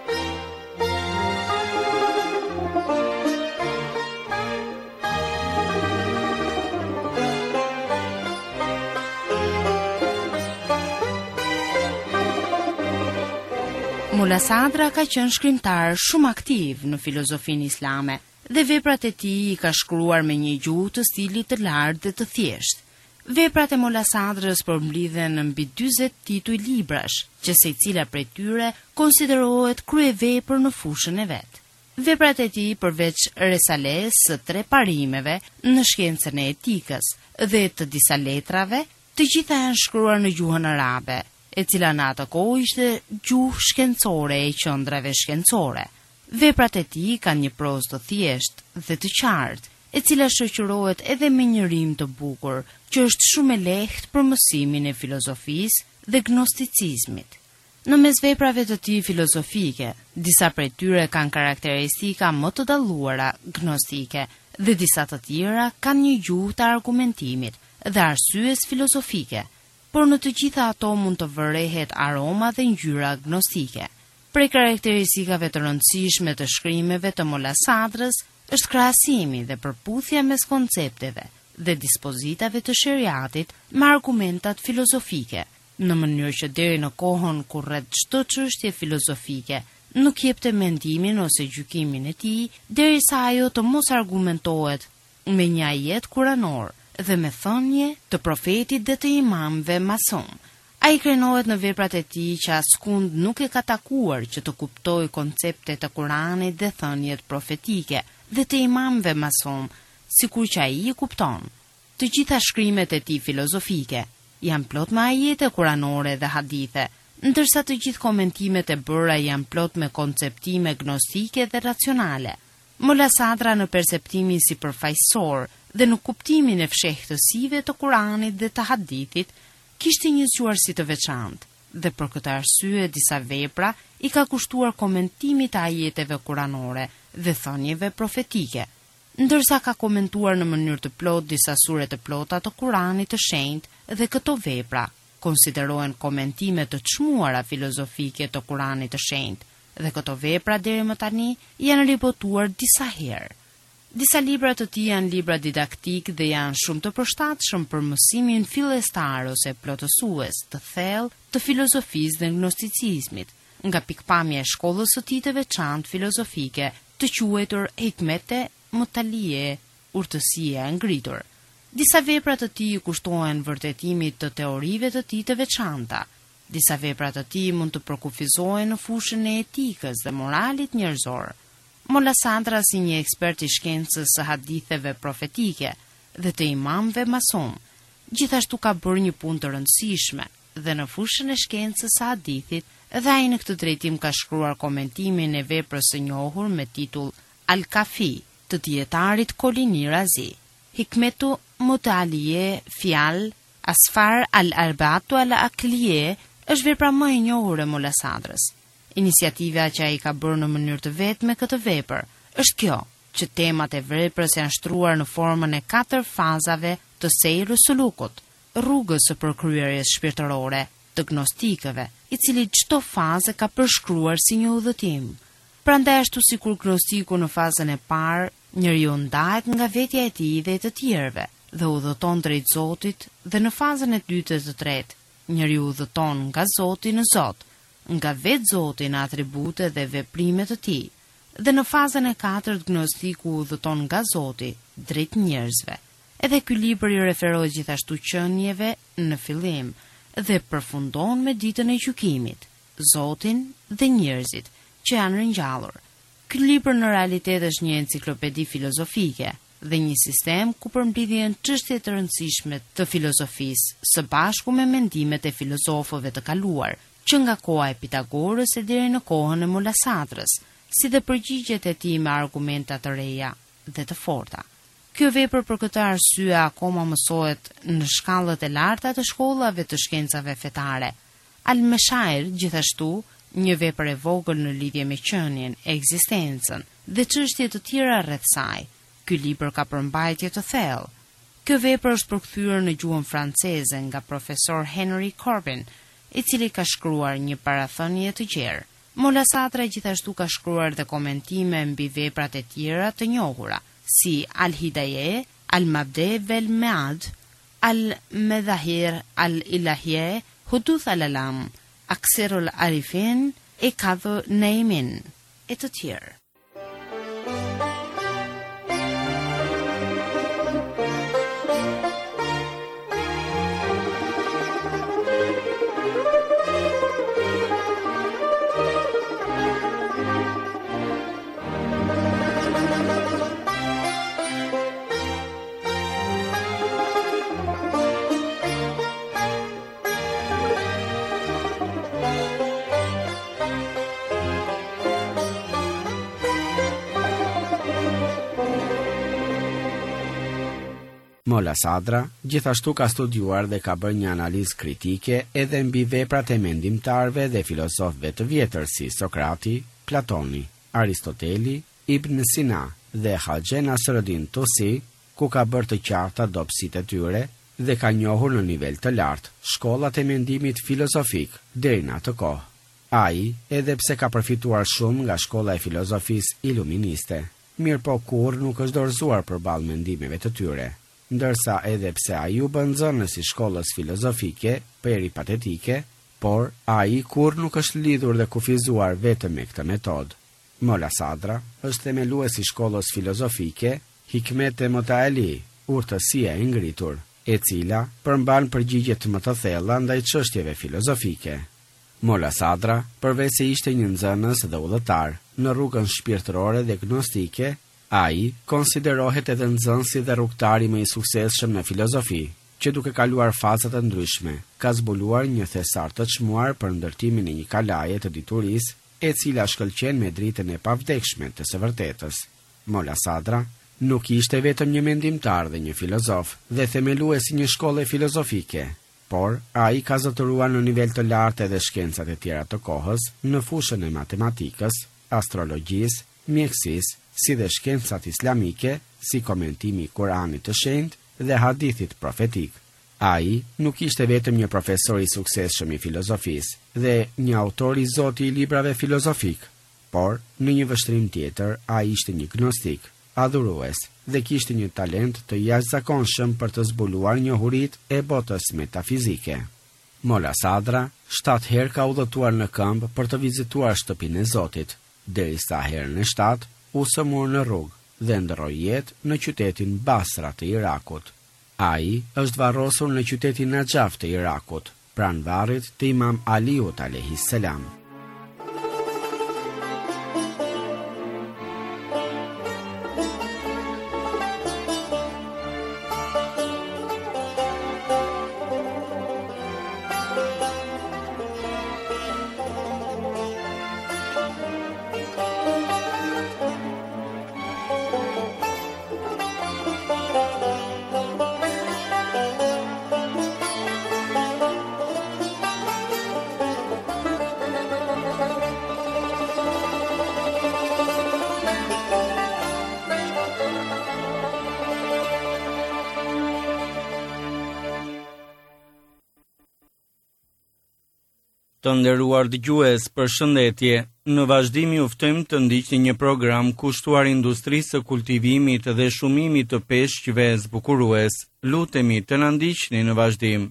Molla Sadra ka qenë shkrimtar shumë aktiv në filozofinë islame dhe veprat e tij i ka shkruar me një gjuhë të stilit të lartë dhe të thjeshtë. Veprat e Molla Sadrës përmbledhen në mbi dyzet tituj librash, që secila prej tyre konsiderohet kryevepër në fushën e vet. Veprat e tij përveç resales së tre parimeve në shkencën e etikës dhe të disa letrave, të gjitha janë shkruar në gjuhën arabe, e cila në atë kohë ishte gjuhë shkencore e qëndrave shkencore. Veprat e tij kanë një prozë të thjeshtë dhe të qartë, e cila shoqërohet edhe me një rim të bukur, që është shumë e lehtë për mësimin e filozofisë dhe gnosticizmit. Në mes veprave të tij filozofike, disa prej tyre kanë karakteristika më të dalluara gnostike dhe disa të tjera kanë një gjuhë të argumentimit dhe arsyes filozofike, por në të gjitha ato mund të vërehet aroma dhe ngjyra gnostike. Prej karakteristikave të rëndësishme të shkrimeve të Molla Sadrës është krahasimi dhe përputhja mes koncepteve dhe dispozitave të sheriatit me argumentat filozofike, në mënyrë që deri në kohën kur rreth çdo çështje filozofike nuk jepte mendimin ose gjykimin e tij, derisa ajo të mos argumentohet me një ajet kuranor dhe me thënie të profetit dhe të imamëve mason. Ai krenohet në veprat e tij që askund nuk e ka takuar që të kuptojë konceptet e Kuranit dhe thëniet profetike dhe të imamëve mason, sikur që ai i kupton. Të gjitha shkrimet e tij filozofike janë plot me ajete kuranore dhe hadithe, ndërsa të gjithë komentimet e bëra janë plot me konceptime gnostike dhe racionale. Molla Sadra në perceptimin si përfaqësor dhe në kuptimin e fshehtësive të Kuranit dhe të hadithit, kishte një zgjuarsi të veçantë, dhe për këtë arsye disa vepra i ka kushtuar komentimit të ajeteve kuranore dhe thënieve profetike, ndërsa ka komentuar në mënyrë të plot disa sure të plota të Kuranit të shenjtë dhe këto vepra konsiderohen komentime të çmuara filozofike të Kuranit të shenjtë, dhe këto vepra deri më tani janë ribotuar disa herë. Disa libra të tij janë libra didaktik dhe janë shumë të përshtatshëm për mësimin fillestar ose plotësues të thellë të filozofisë dhe gnosticizmit, nga pikpamja e shkollës së tij të veçantë filozofike, të quajtur Hikmete Mutalie, urtësia e ngritur. Disa vepra të tij kushtohen vërtetimit të teorive të tij të veçanta. Disa vepra të tij mund të përkufizohen në fushën e etikës dhe moralit njerëzor. Molla Sadra, si një ekspert i shkencës së haditheve profetike dhe të imamëve mason, gjithashtu ka bërë një punë të rëndësishme dhe në fushën e shkencës së hadithit, dhe ai në këtë drejtim ka shkruar komentimin e veprës së njohur me titull Al-Kafi të dietarit Kolini Razi. Hikmetu Mutalie Fjal Asfar al-Arbatu al-Aklie është vepra më e njohur e Molla Sadrës. Iniciativa që ai ka bërë në mënyrë të vetë me këtë vepër është kjo, që temat e veprës janë shtruar në formën e katër fazave të sejrës së lukut, rrugës së përkryerjes shpirtërore të gnostikëve, i cili çdo fazë ka përshkruar si një udhëtim. Prandaj ashtu sikur gnostiku në fazën e parë, njeriu ndahet nga vetja e tij dhe e të tjerëve dhe udhëton drejt Zotit, dhe në fazën e dytë dhe të tretë, njeriu udhëton nga Zoti në Zot, nga vetë Zoti në atribute dhe veprimet të tij, dhe në fazën e katërt gnostiku udhëton nga Zoti drejt njerëzve. Edhe ky libër i referohet gjithashtu qenieve në fillim dhe përfundon me ditën e gjykimit, Zotin dhe njerëzit që janë ringjallur. Ky libër në realitet është një enciklopedi filozofike dhe një sistem ku përmbledhen çështje të rëndësishme të filozofisë, së bashku me mendimet e filozofëve të kaluar, që nga koha e Pitagorës e deri në kohën e Molla Sadrës, si dhe përgjigjet e tij me argumenta të reja dhe të forta. Kjo vepër për këtë arsye akoma mësohet në shkallët e larta të shkollave të shkencave fetare. Al-Meshair, gjithashtu, një vepër e vogël në lidhje me qenien, ekzistencën dhe çështje të tjera rreth saj. Ky libër ka përmbajtje të thellë. Kjo vepër është përkthyer në gjuhën franceze nga profesor Henry Corbin, i cili ka shkruar një parathënie të gjerë. Molla Sadra gjithashtu ka shkruar dhe komentime mbi veprat e tjera të njohura, si Al-Hidaye, Al-Mabde vel Mead, Al-Medahir Al-Ilahye, Huduth Al-Alam, Akserul Arifin e ka dhënë Neimin e të tjerë. Mola Sadra gjithashtu ka studiuar dhe ka bërë një analizë kritike edhe mbi veprat e mendimtarëve dhe filozofëve të vjetër si Sokrati, Platoni, Aristoteli, Ibn Sina dhe Haxhe Nasreddin Tusi, ku ka bërë të qarta dobësitë e tyre dhe ka njohur në nivel të lartë shkollat e mendimit filozofik deri në atë kohë. Ai, edhe pse ka përfituar shumë nga shkolla e filozofisë iluministe, mirë po kur nuk është dorëzuar përballë mendimeve të tyre. Ndërsa edhe pse ai u bën nxënës i shkollës filozofike, peripatetike, por ai kur nuk është lidhur dhe kufizuar vetëm me këtë metodë. Mola Sadra është themeluesi i shkollës filozofike Hikmet e Motaali, urtësia e ngritur, e cila përmban përgjigjet më të thella ndaj çështjeve filozofike. Mola Sadra, përveç se ishte një nxënës dhe udhëtar në rrugën shpirtërore dhe gnostike, ai konsiderohet edhe nxënësi dhe rrugtari më i suksesshëm në filozofi, që duke kaluar faza të ndryshme, ka zbuluar një thesar të çmuar për ndërtimin e një kalaje të diturisë, e cila shkëlqen me dritën e pavdekshme të së vërtetës. Mola Sadra nuk ishte vetëm një mendimtar dhe një filozof dhe themeluesi një shkolle filozofike, por ai ka zotëruar në nivel të lartë edhe shkencat e tjera të kohës në fushën e matematikës, astrologjisë, mjekësisë, si dhe shkencat islamike, si komentimi i Kuranit të shenjtë dhe hadithit profetik. Ai nuk ishte vetëm një profesor i suksesshëm i filozofisë dhe një autor i zoti i librave filozofik, por në një vështrim tjetër ai ishte një gnostik, adhurues dhe kishte një talent të jashtëzakonshëm për të zbuluar njohuritë e botës metafizike. Mola Sadra shtatë herë ka udhëtuar në këmbë për të vizituar shtëpinë e Zotit, derisa herën e shtatë u sëmur në rrugë dhe ndroi jetë në qytetin Basra të Irakut. Ai është varrosur në qytetin Najaf të Irakut, pranë varrit të Imam Aliut alayhis salam. Të nderuar dëgjues, përshëndetje. Në vazhdim ju ftojmë të ndiqni një program kushtuar industrisë së kultivimit dhe shumimit të peshqve zbukurues. Lutemi të na ndiqni në vazhdim.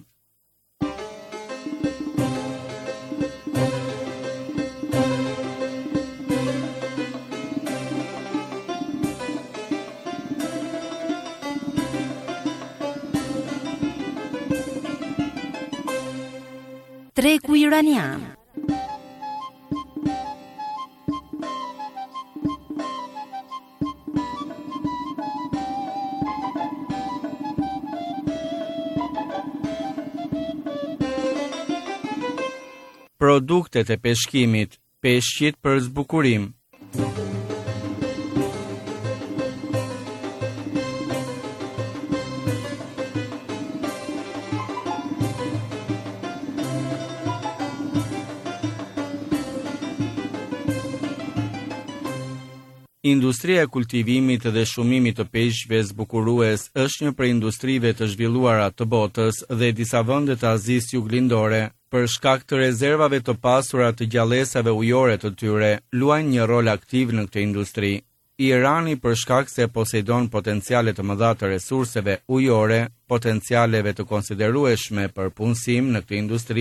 Treku iranian. Produktet e peshkimit, peshqit për zbukurim. Industria e kultivimit dhe shumimit të peshqve zbukurues është një prej industrive të zhvilluara të botës dhe disa vende të Azisë Juglindore, për shkak të rezervave të pasura të gjallësave ujore të tyre, luajnë një rol aktiv në këtë industri. Irani, për shkak se posedon potenciale të mëdha të resurseve ujore, potencialeve të konsiderueshme për punësim në këtë industri,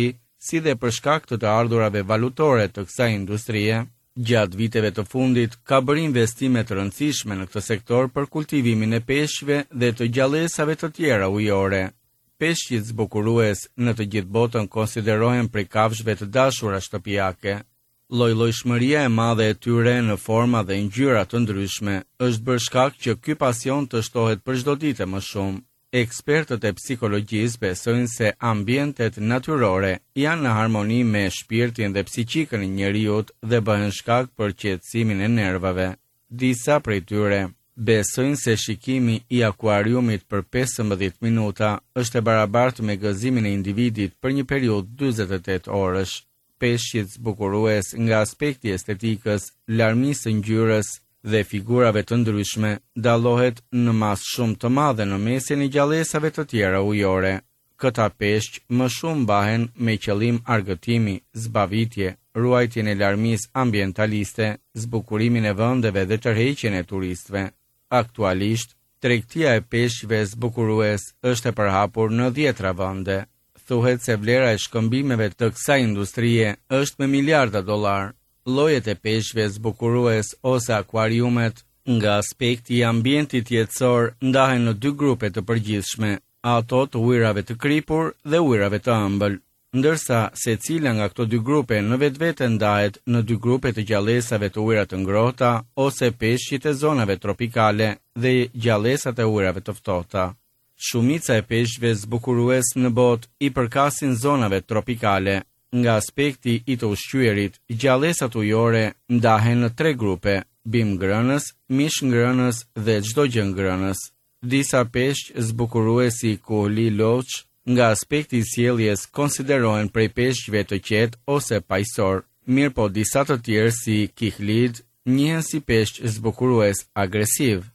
si dhe për shkak të të ardhurave valutore të kësaj industrie. Gjatë viteve të fundit ka bërë investime të rëndësishme në këtë sektor për kultivimin e peshqve dhe të gjallësave të tjera ujore. Peshqit zbukurues në të gjithë botën konsiderohen prej kafshëve të dashura shtëpiake. Lloj-llojshmëria e madhe e tyre në forma dhe ngjyra të ndryshme është bërë shkak që ky pasion të shtohet për çdo ditë më shumë. Ekspertët e psikologjisë besojnë se ambientet natyrore janë në harmoni me shpirtin dhe psiqikën e njeriut dhe bëhen shkak për qetësimin e nervave. Disa prej tyre besojnë se shikimi i akuariumit për pesëmbëdhjetë minuta është e barabartë me gëzimin e individit për një periudhë dyzet e tetë orësh. Peshqit zbukurues nga aspekti estetikës, larmisë së ngjyrës dhe figurave të ndryshme dallohet në masë shumë të madhe në mesin e gjallësave të tjera ujore. Këta peshq më shumë mbahen me qëllim argëtimi, zbavitje, ruajtjen e larmisë ambientaliste, zbukurimin e vendeve dhe tërheqjen e turistëve. Aktualisht, tregtia e peshqve zbukurues është e përhapur në dhjetra vende. Thuhet se vlera e shkëmbimeve të kësaj industrie është me miliarda dollar. Llojet e peshqve zbukurues ose akuariumet nga aspekti i ambientit jetësor ndahen në dy grupe të përgjithshme, ato të ujrave të kripur dhe ujrave të ëmbël, ndërsa secila nga këto dy grupe në vetvete ndahet në dy grupe të gjallësave të ujrave të ngrohta ose peshqit e zonave tropikale dhe gjallësat e ujrave të ftohta. Shumica e peshqve zbukurues në botë i përkasin zonave tropikale. Nga aspekti i të ushqyerit, gjallësat ujore ndahen në tre grupe: bim ngrënës, mish ngrënës dhe çdo gjë ngrënës. Disa peshq zbukuruesi kuhli loç nga aspekti i sjelljes konsiderohen prej peshqve të qetë ose paqësor, mirë po disa të tjerë si kihlid njihen si peshq zbukurues agresiv.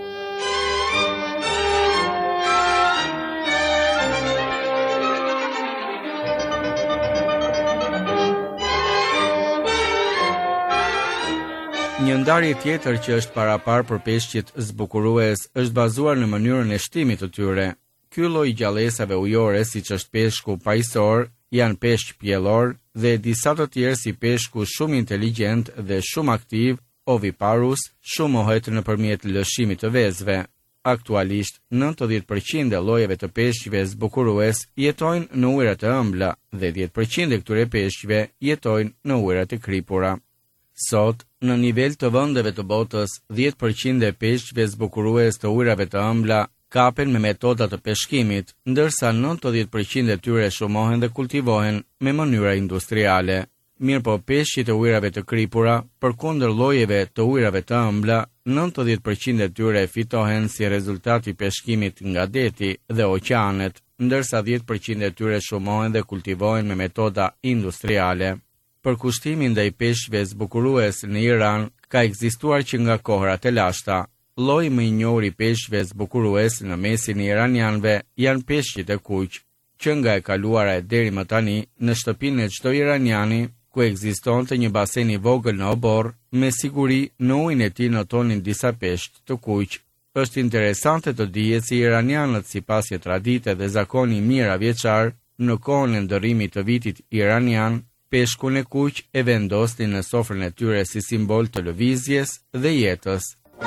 Një ndarje tjetër që është parapar për peshqit zbukurues është bazuar në mënyrën e shtimit të tyre. Ky lloj gjallësave ujore, siç është peshku paqësor, janë peshq pjellor dhe disa të tjerë si peshku shumë inteligjent dhe shumë aktiv, oviparus, shumohet nëpërmjet lëshimit të vezëve. Aktualisht, nëntëdhjetë përqind e llojeve të peshqve zbukurues jetojnë në ujërat e ëmbla dhe dhjetë përqind e këtyre peshqve jetojnë në ujërat e kripura. Sot, në nivel të vendeve të botës, dhjetë përqind e peshqve zbukurues të ujrave të ëmbla kapen me metoda të peshkimit, ndërsa nëntëdhjetë përqind e tyre shumohen dhe kultivohen me mënyra industriale. Mirë po peshqit e ujrave të kripura, përkundër llojeve të ujrave të ëmbla, nëntëdhjetë përqind e tyre fitohen si rezultat i peshkimit nga deti dhe oqeanet, ndërsa dhjetë përqind e tyre shumohen dhe kultivohen me metoda industriale. Për kushtimin ndaj peshqve zbukurues në Iran ka ekzistuar që nga kohrat e lashta. Lloji më i njohur i peshqve zbukurues në mesin e iranianëve janë peshqit e kuq, që nga e kaluara e deri më tani në shtëpinë e çdo iraniani ku ekzistonte një basen i vogël në obor, me siguri në ujin e tij notonin disa peshq të kuq. Është interesante të dihet se iranianët sipas një tradite dhe zakoni mijëra vjeçar, në kohën e ndërrimit të vitit iranian, peshkun e kuq e vendosnin në sofrën e tyre si simbol të lëvizjes dhe jetës.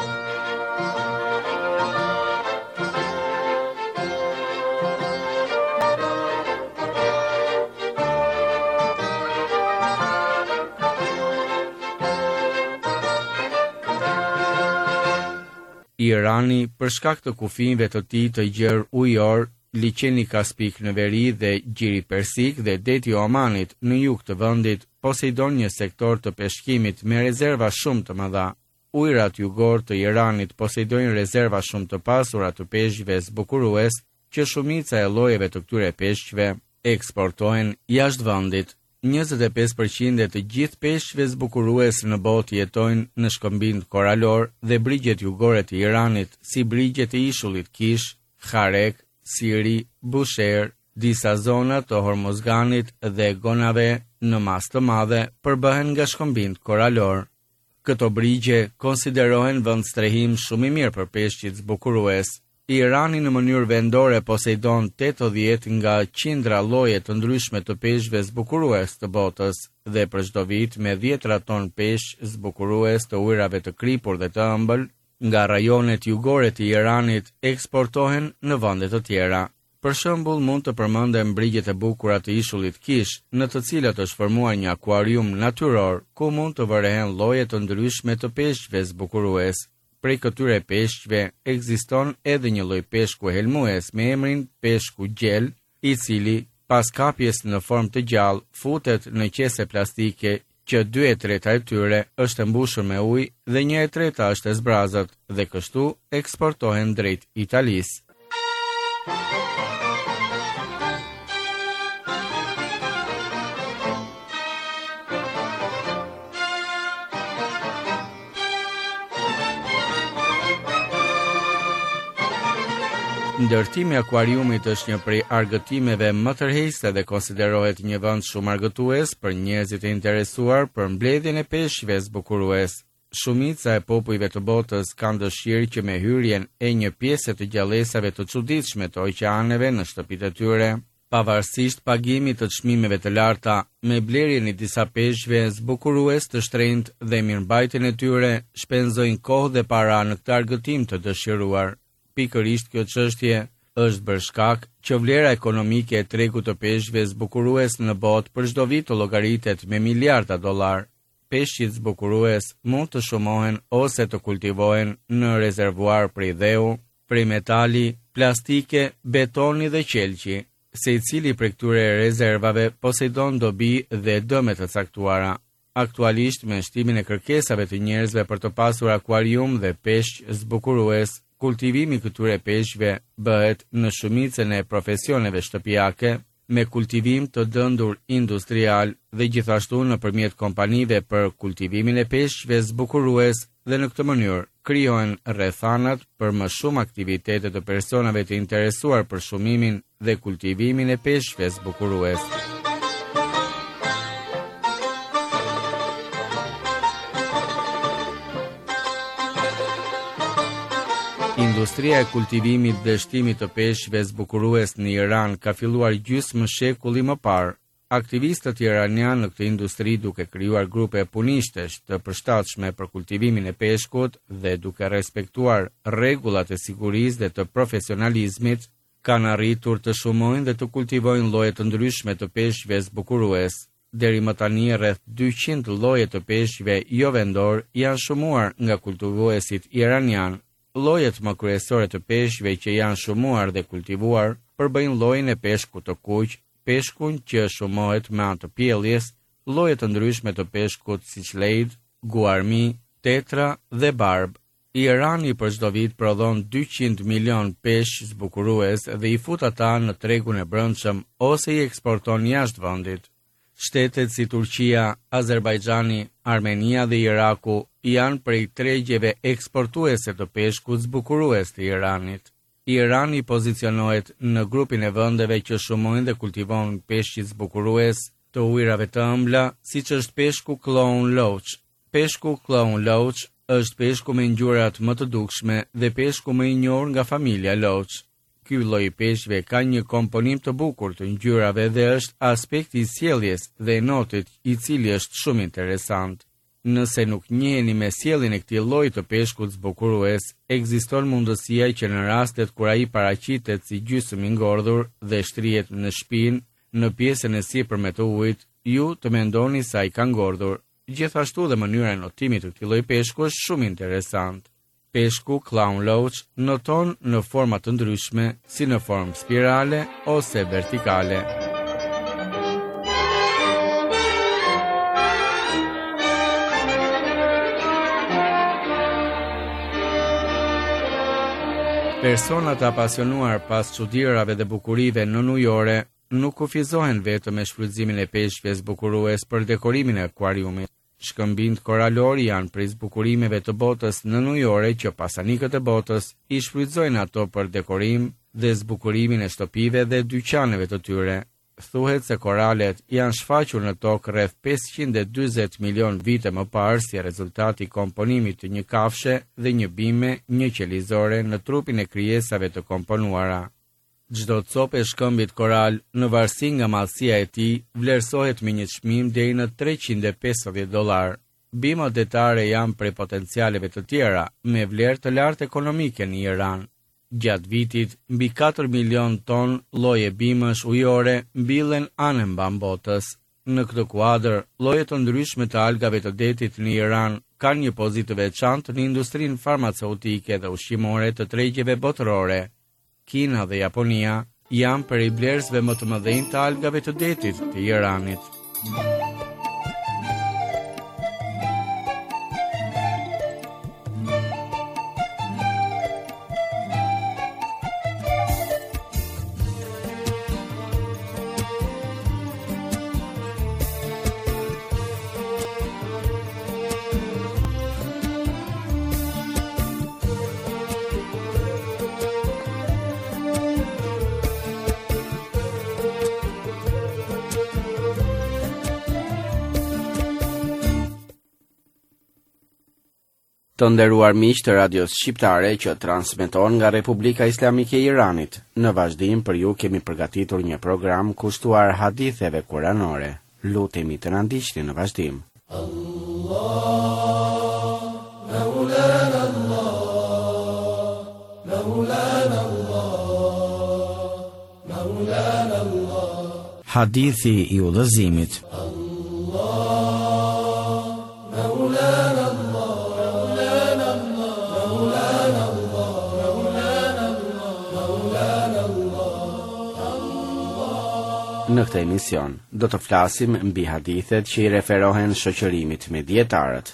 Irani, për shkak të kufive të tij të gjerë ujor, liqeni Kaspik në veri dhe gjiri Persik dhe deti Omanit në jug të vendit, poseidon një sektor të peshkimit me rezerva shumë të mëdha. Ujrat jugor të Iranit poseidojnë rezerva shumë të pasura të peshqve zbukurues, që shumica e llojeve të këtyre peshqve eksportohen jashtë vendit. njëzet e pesë përqind e të gjithë peshqve zbukurues në botë jetojnë në shkëmbim koralor dhe brigjet jugore të Iranit, si brigjet e ishullit Kish, Kharek, Siri, Busher, disa zona të Hormozganit dhe Gonave në mas të madhe përbëhen nga shkëmbim koralor. Këto brigje konsiderohen vend strehim shumë i mirë për peshqit zbukurues. Irani në mënyrë vendore posedon tetëdhjetë nga qindra lloje të ndryshme të peshqve zbukurues të botës dhe për çdo vit me dhjetra ton peshq zbukurues të ujrave të kripur dhe të ëmbël nga rajonet jugore të Iranit eksportohen në vende të tjera. Për shembull, mund të përmendem brigjet e bukura të ishullit Kish, në të cilat është formuar një akuarium natyror ku mund të vërehen lloje të ndryshme të peshqve zbukurues. Prej këtyre peshqve ekziston edhe një lloj peshku helmues me emrin peshku gjel, i cili pas kapjes në formë të gjallë futet në qese plastike që dy e treta e tyre është e mbushur me ujë dhe një e treta është e zbrazët dhe kështu eksportohen drejt Italisë. Ndërtimi i akuariumit është një prej argëtimeve më tërheqëse dhe konsiderohet një vend shumë argëtues për njerëzit e interesuar për mbledhjen e peshqve zbukurues. Shumica e popujve të botës kanë dëshirë që me hyrjen e një pjese të gjallësave të çuditshme të oqeaneve në shtëpitë e tyre, pavarësisht pagimit të çmimeve të larta, me blerjen e disa peshqve zbukurues të shtrenjtë dhe mirëmbajtjen e tyre, shpenzojnë kohë dhe para në këtë argëtim të dëshiruar. Pikërisht kjo çështje është bërë shkak që vlera ekonomike e tregut të peshqve zbukurues në botë për çdo vit të llogaritet me miliarda dollar. Peshqit zbukurues mund të shumohen ose të kultivohen në rezervuar prej dheu, prej metali, plastike, betoni dhe qelqi. Secili prej këtyre rezervave posedon dobi dhe dëme të caktuara. Aktualisht, me shtimin e kërkesave të njerëzve për të pasur akuarium dhe peshq zbukurues, kultivimi këtyre peshqve bëhet në shumicën e profesioneve shtëpiake, me kultivim të dëndur industrial dhe gjithashtu nëpërmjet kompanive për kultivimin e peshqve zbukurues dhe në këtë mënyrë krijohen rrethanat për më shumë aktivitete të personave të interesuar për shumimin dhe kultivimin e peshqve zbukurues. Industria e kultivimit dhe shtimit të peshqve zbukurues në Iran ka filluar gjysmë shekulli më parë. Aktivistët iranian në këtë industri, duke krijuar grupe punishtesh të përshtatshme për kultivimin e peshkut dhe duke respektuar rregullat e sigurisë dhe të profesionalizmit, kanë arritur të shumojnë dhe të kultivojnë lloje të ndryshme të peshqve zbukurues. Deri më tani rreth dyqind lloje të peshqve jo vendor janë shumuar nga kultivuesit iranian. Llojet më kryesore të peshqve që janë shumuar dhe kultivuar përbëjnë llojin e peshkut të kuq, peshkun që shumohet me anë të pjelljes, lloje të ndryshme të peshkut siç lejd, guarmi, tetra dhe barb. Irani për çdo vit prodhon dyqind milion peshq zbukurues dhe i fut ata në tregun e brendshëm ose i eksporton jashtë vendit. Shtetet si Turqia, Azerbajxhani, Armenia dhe Iraku janë prej tregjeve eksportuese të peshkut zbukurues të Iranit. Irani pozicionohet në grupin e vendeve që shumojnë dhe kultivojnë peshqit zbukurues të ujrave të ëmbla, siç është peshku Clown Loach. Peshku Clown Loach është peshku me ngjyrat më të dukshme dhe peshku më i njohur nga familja Loach. Ky lloj peshqve ka një komponim të bukur të ngjyrave dhe është aspekti i sjelljes dhe i notit, i cili është shumë interesant. Nëse nuk njiheni me sjelljen e këtij lloji të peshkut zbukurues, ekziston mundësia që në rastet kur ai paraqitet si gjysmë i ngordhur dhe shtrihet në shpinë, në pjesën e sipërme të ujit, ju të mendoni se ai ka ngordhur. Gjithashtu dhe mënyra e notimit të këtij lloji peshku është shumë interesant. Peshku Clown Loach noton në forma të ndryshme, si në formë spirale ose vertikale. Personat apasionuar pas çuditërave dhe bukurive në ujore nuk kufizohen vetëm me shfrytëzimin e peshqve zbukurues për dekorimin e akuariumit. Shkëmbind koralor janë prej zbukurimeve të botës në ujore që pasanikët e botës i shfrytëzojnë ato për dekorim dhe zbukurimin e shtëpive dhe dyqaneve të tyre. thuhet se koralet janë shfaqur në tokë rreth pesëqind e dyzet milion vite më parë si rezultati i komponimit të një kafshe dhe një bime, një qelizore në trupin e krijesave të komponuara. Çdo copë e shkëmbit koral, në varësi nga madhësia e tij, vlerësohet me një çmim deri në treqind e pesëdhjetë dollar. Bimat detare janë prej potencialeve të tjera, me vlerë të lartë ekonomike në Iran. Gjatë vitit, mbi katër milion ton lloje bimësh ujore mbillen anë mban botës. Në këtë kuadër, lloje të ndryshme të algave të detit në Iran kanë një pozitë të veçantë në industrinë farmaceutike dhe ushqimore të tregjeve botërore. Kina dhe Japonia janë prej blerësve më të mëdhenj të algave të detit të Iranit. Të nderuar miq të radios shqiptare që transmeton nga Republika Islamike e Iranit, në vazhdim për ju kemi përgatitur një program kushtuar haditheve kuranore. Lutemi të na ndiqni në vazhdim. Allah, Maulana Allah, Maulana Allah, Maulana Allah. Hadithi i udhëzimit. Në këtë emision, do të flasim mbi hadithet që i referohen shoqërimit me dietarët.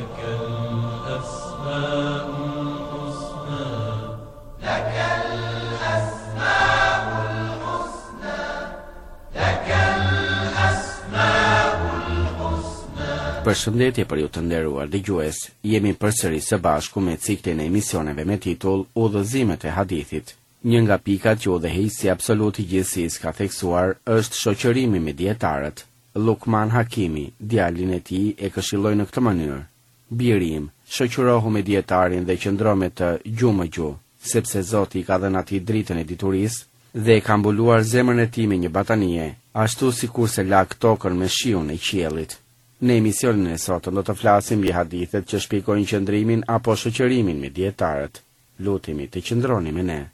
Përshëndetje për ju të nderuar dëgjues, jemi përsëri së bashku me ciklin e emisioneve me titull Udhëzimet e hadithit. Një nga pikat që udhëheqësi absolut i gjithësisë ka theksuar është shoqërimi me dietarët. Lukman Hakimi, djalin e tij, e këshilloi në këtë mënyrë: "Biri im, shoqërohu me dietarin dhe qëndro me të gjumë me gjumë, sepse Zoti i ka dhënë atij dritën e diturisë dhe e ka mbuluar zemrën e tij me një batanie, ashtu sikurse lag tokën me shiun e qiellit." Në emisionin e sotëm do të flasim mbi hadithet që shpjegojnë qëndrimin apo shoqërimin me dietarët. Lutemi të qëndroni me ne.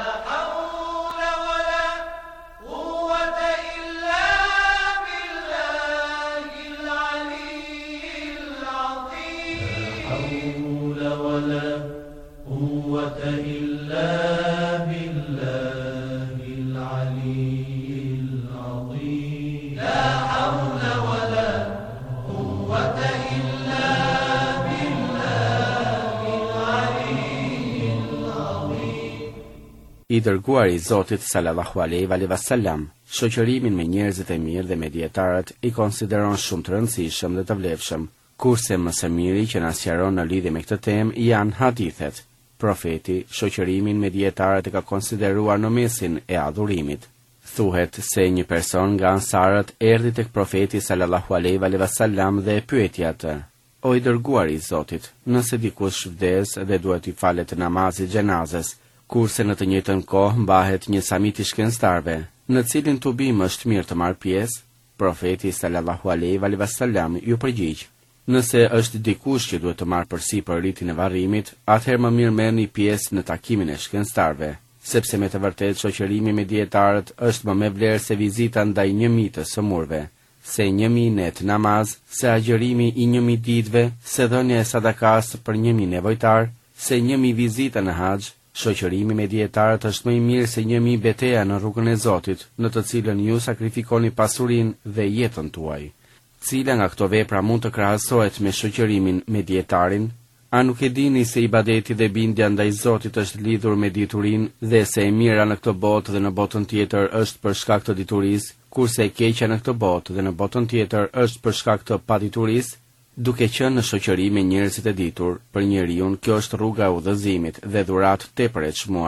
I dërguari i Zotit sallallahu alaihi wasallam, shoqërimin me njerëzit e mirë dhe me dietarët i konsideron shumë të rëndësishëm dhe të vlefshëm, kurse më së miri që na sqaron në lidhje me këtë temë janë hadithet. Profeti shoqërimin me dietarët e ka konsideruar në mesin e adhurimit. Thuhet se një person nga ansarët erdhi tek profeti sallallahu alaihi wasallam dhe e pyeti atë: "O i dërguari i Zotit, nëse dikush vdes dhe duhet i falet namazit xhenazes, kurse në të njëjtën kohë mbahet një samit i shkencëtarëve, në cilin tubim është mirë të marr pjesë?" Profeti sallallahu alaihi wasallam ju përgjigj: "Nëse është dikush që duhet të marrë përsipër ritin e varrimit, atëherë më mirë merrni pjesë në takimin e shkencëtarëve, sepse me të vërtetë shoqërimi me dietarët është më me vlerë se vizita ndaj një mijë të sëmurve, se një mijë net namaz, se agjërimi i një mijë ditëve, se dhënia e sadakas për një mijë nevojtar, se një mijë vizita në haxh. Shoqërimi me dietarët është më i mirë se një mijë betejë në rrugën e Zotit, në të cilën ju sakrifikoni pasurinë dhe jetën tuaj. Cila nga këto vepra mund të krahasohet me shoqërimin me dietarin? A nuk e dini se ibadeti dhe bindja ndaj Zotit është lidhur me diturinë dhe se e mira në këtë botë dhe në botën tjetër është për shkak të diturisë, kurse e keqja në këtë botë dhe në botën tjetër është për shkak të paditurisë? Duke qenë në shoqëri me njerëzit e ditur, për njeriu kjo është rruga e udhëzimit dhe dhuratë tepër e çmuar.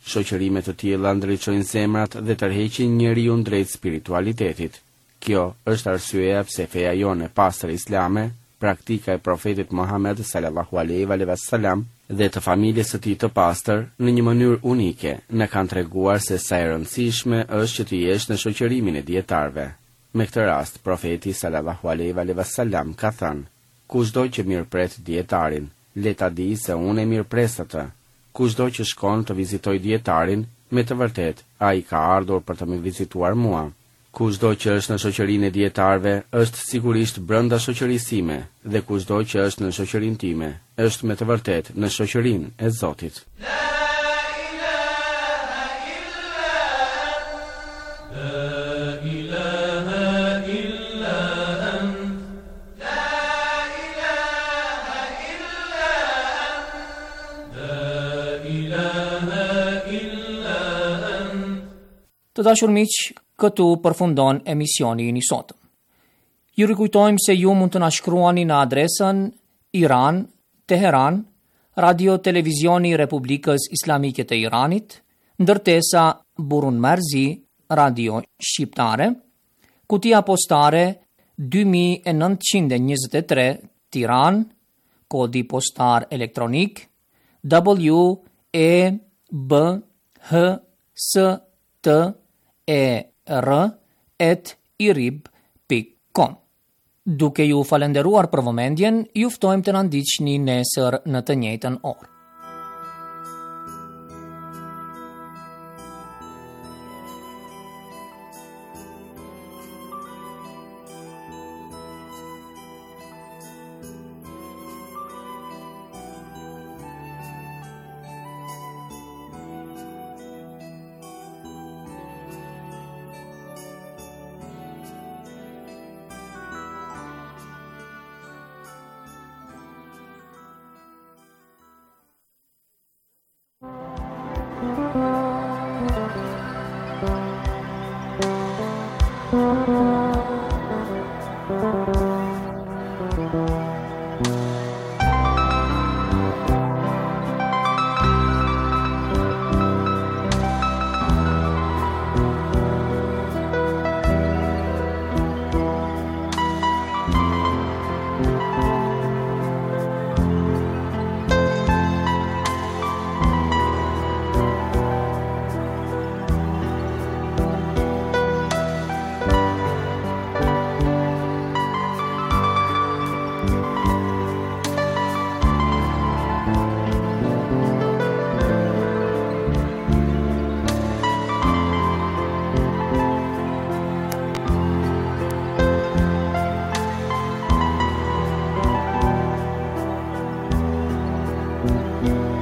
Shoqërime të tilla ndriçojnë zemrat dhe tërheqin njeriu drejt spiritualitetit. Kjo është arsyeja pse feja jone pastër islame, praktika e profetit Muhammed sallallahu alaihi wasallam dhe të familjes së tij të pastër në një mënyrë unike na kanë treguar se sa e rëndësishme është që të jesh në shoqërimin e dietarëve. Me këtë rast, profeti sallallahu alaihi wasallam ka thënë: kushdo që mirëpret dietarin, le ta di se unë e mirëpres atë. Kushdo që shkon të vizitoj dietarin, me të vërtet, ai ka ardhur për të më vizituar mua. Kushdo që është në shoqërinë e dietarëve, është sigurisht brenda shoqërisë time, dhe kushdo që është në shoqërinë time, është me të vërtet në shoqërinë e Zotit. Të dashur miq, këtu përfundon emisioni i sotëm. Ju rikujtojmë se ju mund të na shkruani në adresën Iran, Teheran, Radio Televizioni Republikës Islamike të Iranit, ndërtesa Burun Marzi, Radio Shqiptare, kutia postare dy mijë e nëntëqind e njëzet e tre, Tiranë, kodi postar elektronik W E B H S T E R at irib pikë com. Duke ju falenderuar për vëmendjen, ju ftojmë të na ndiqni nesër në të njëjtën orë. Thank you.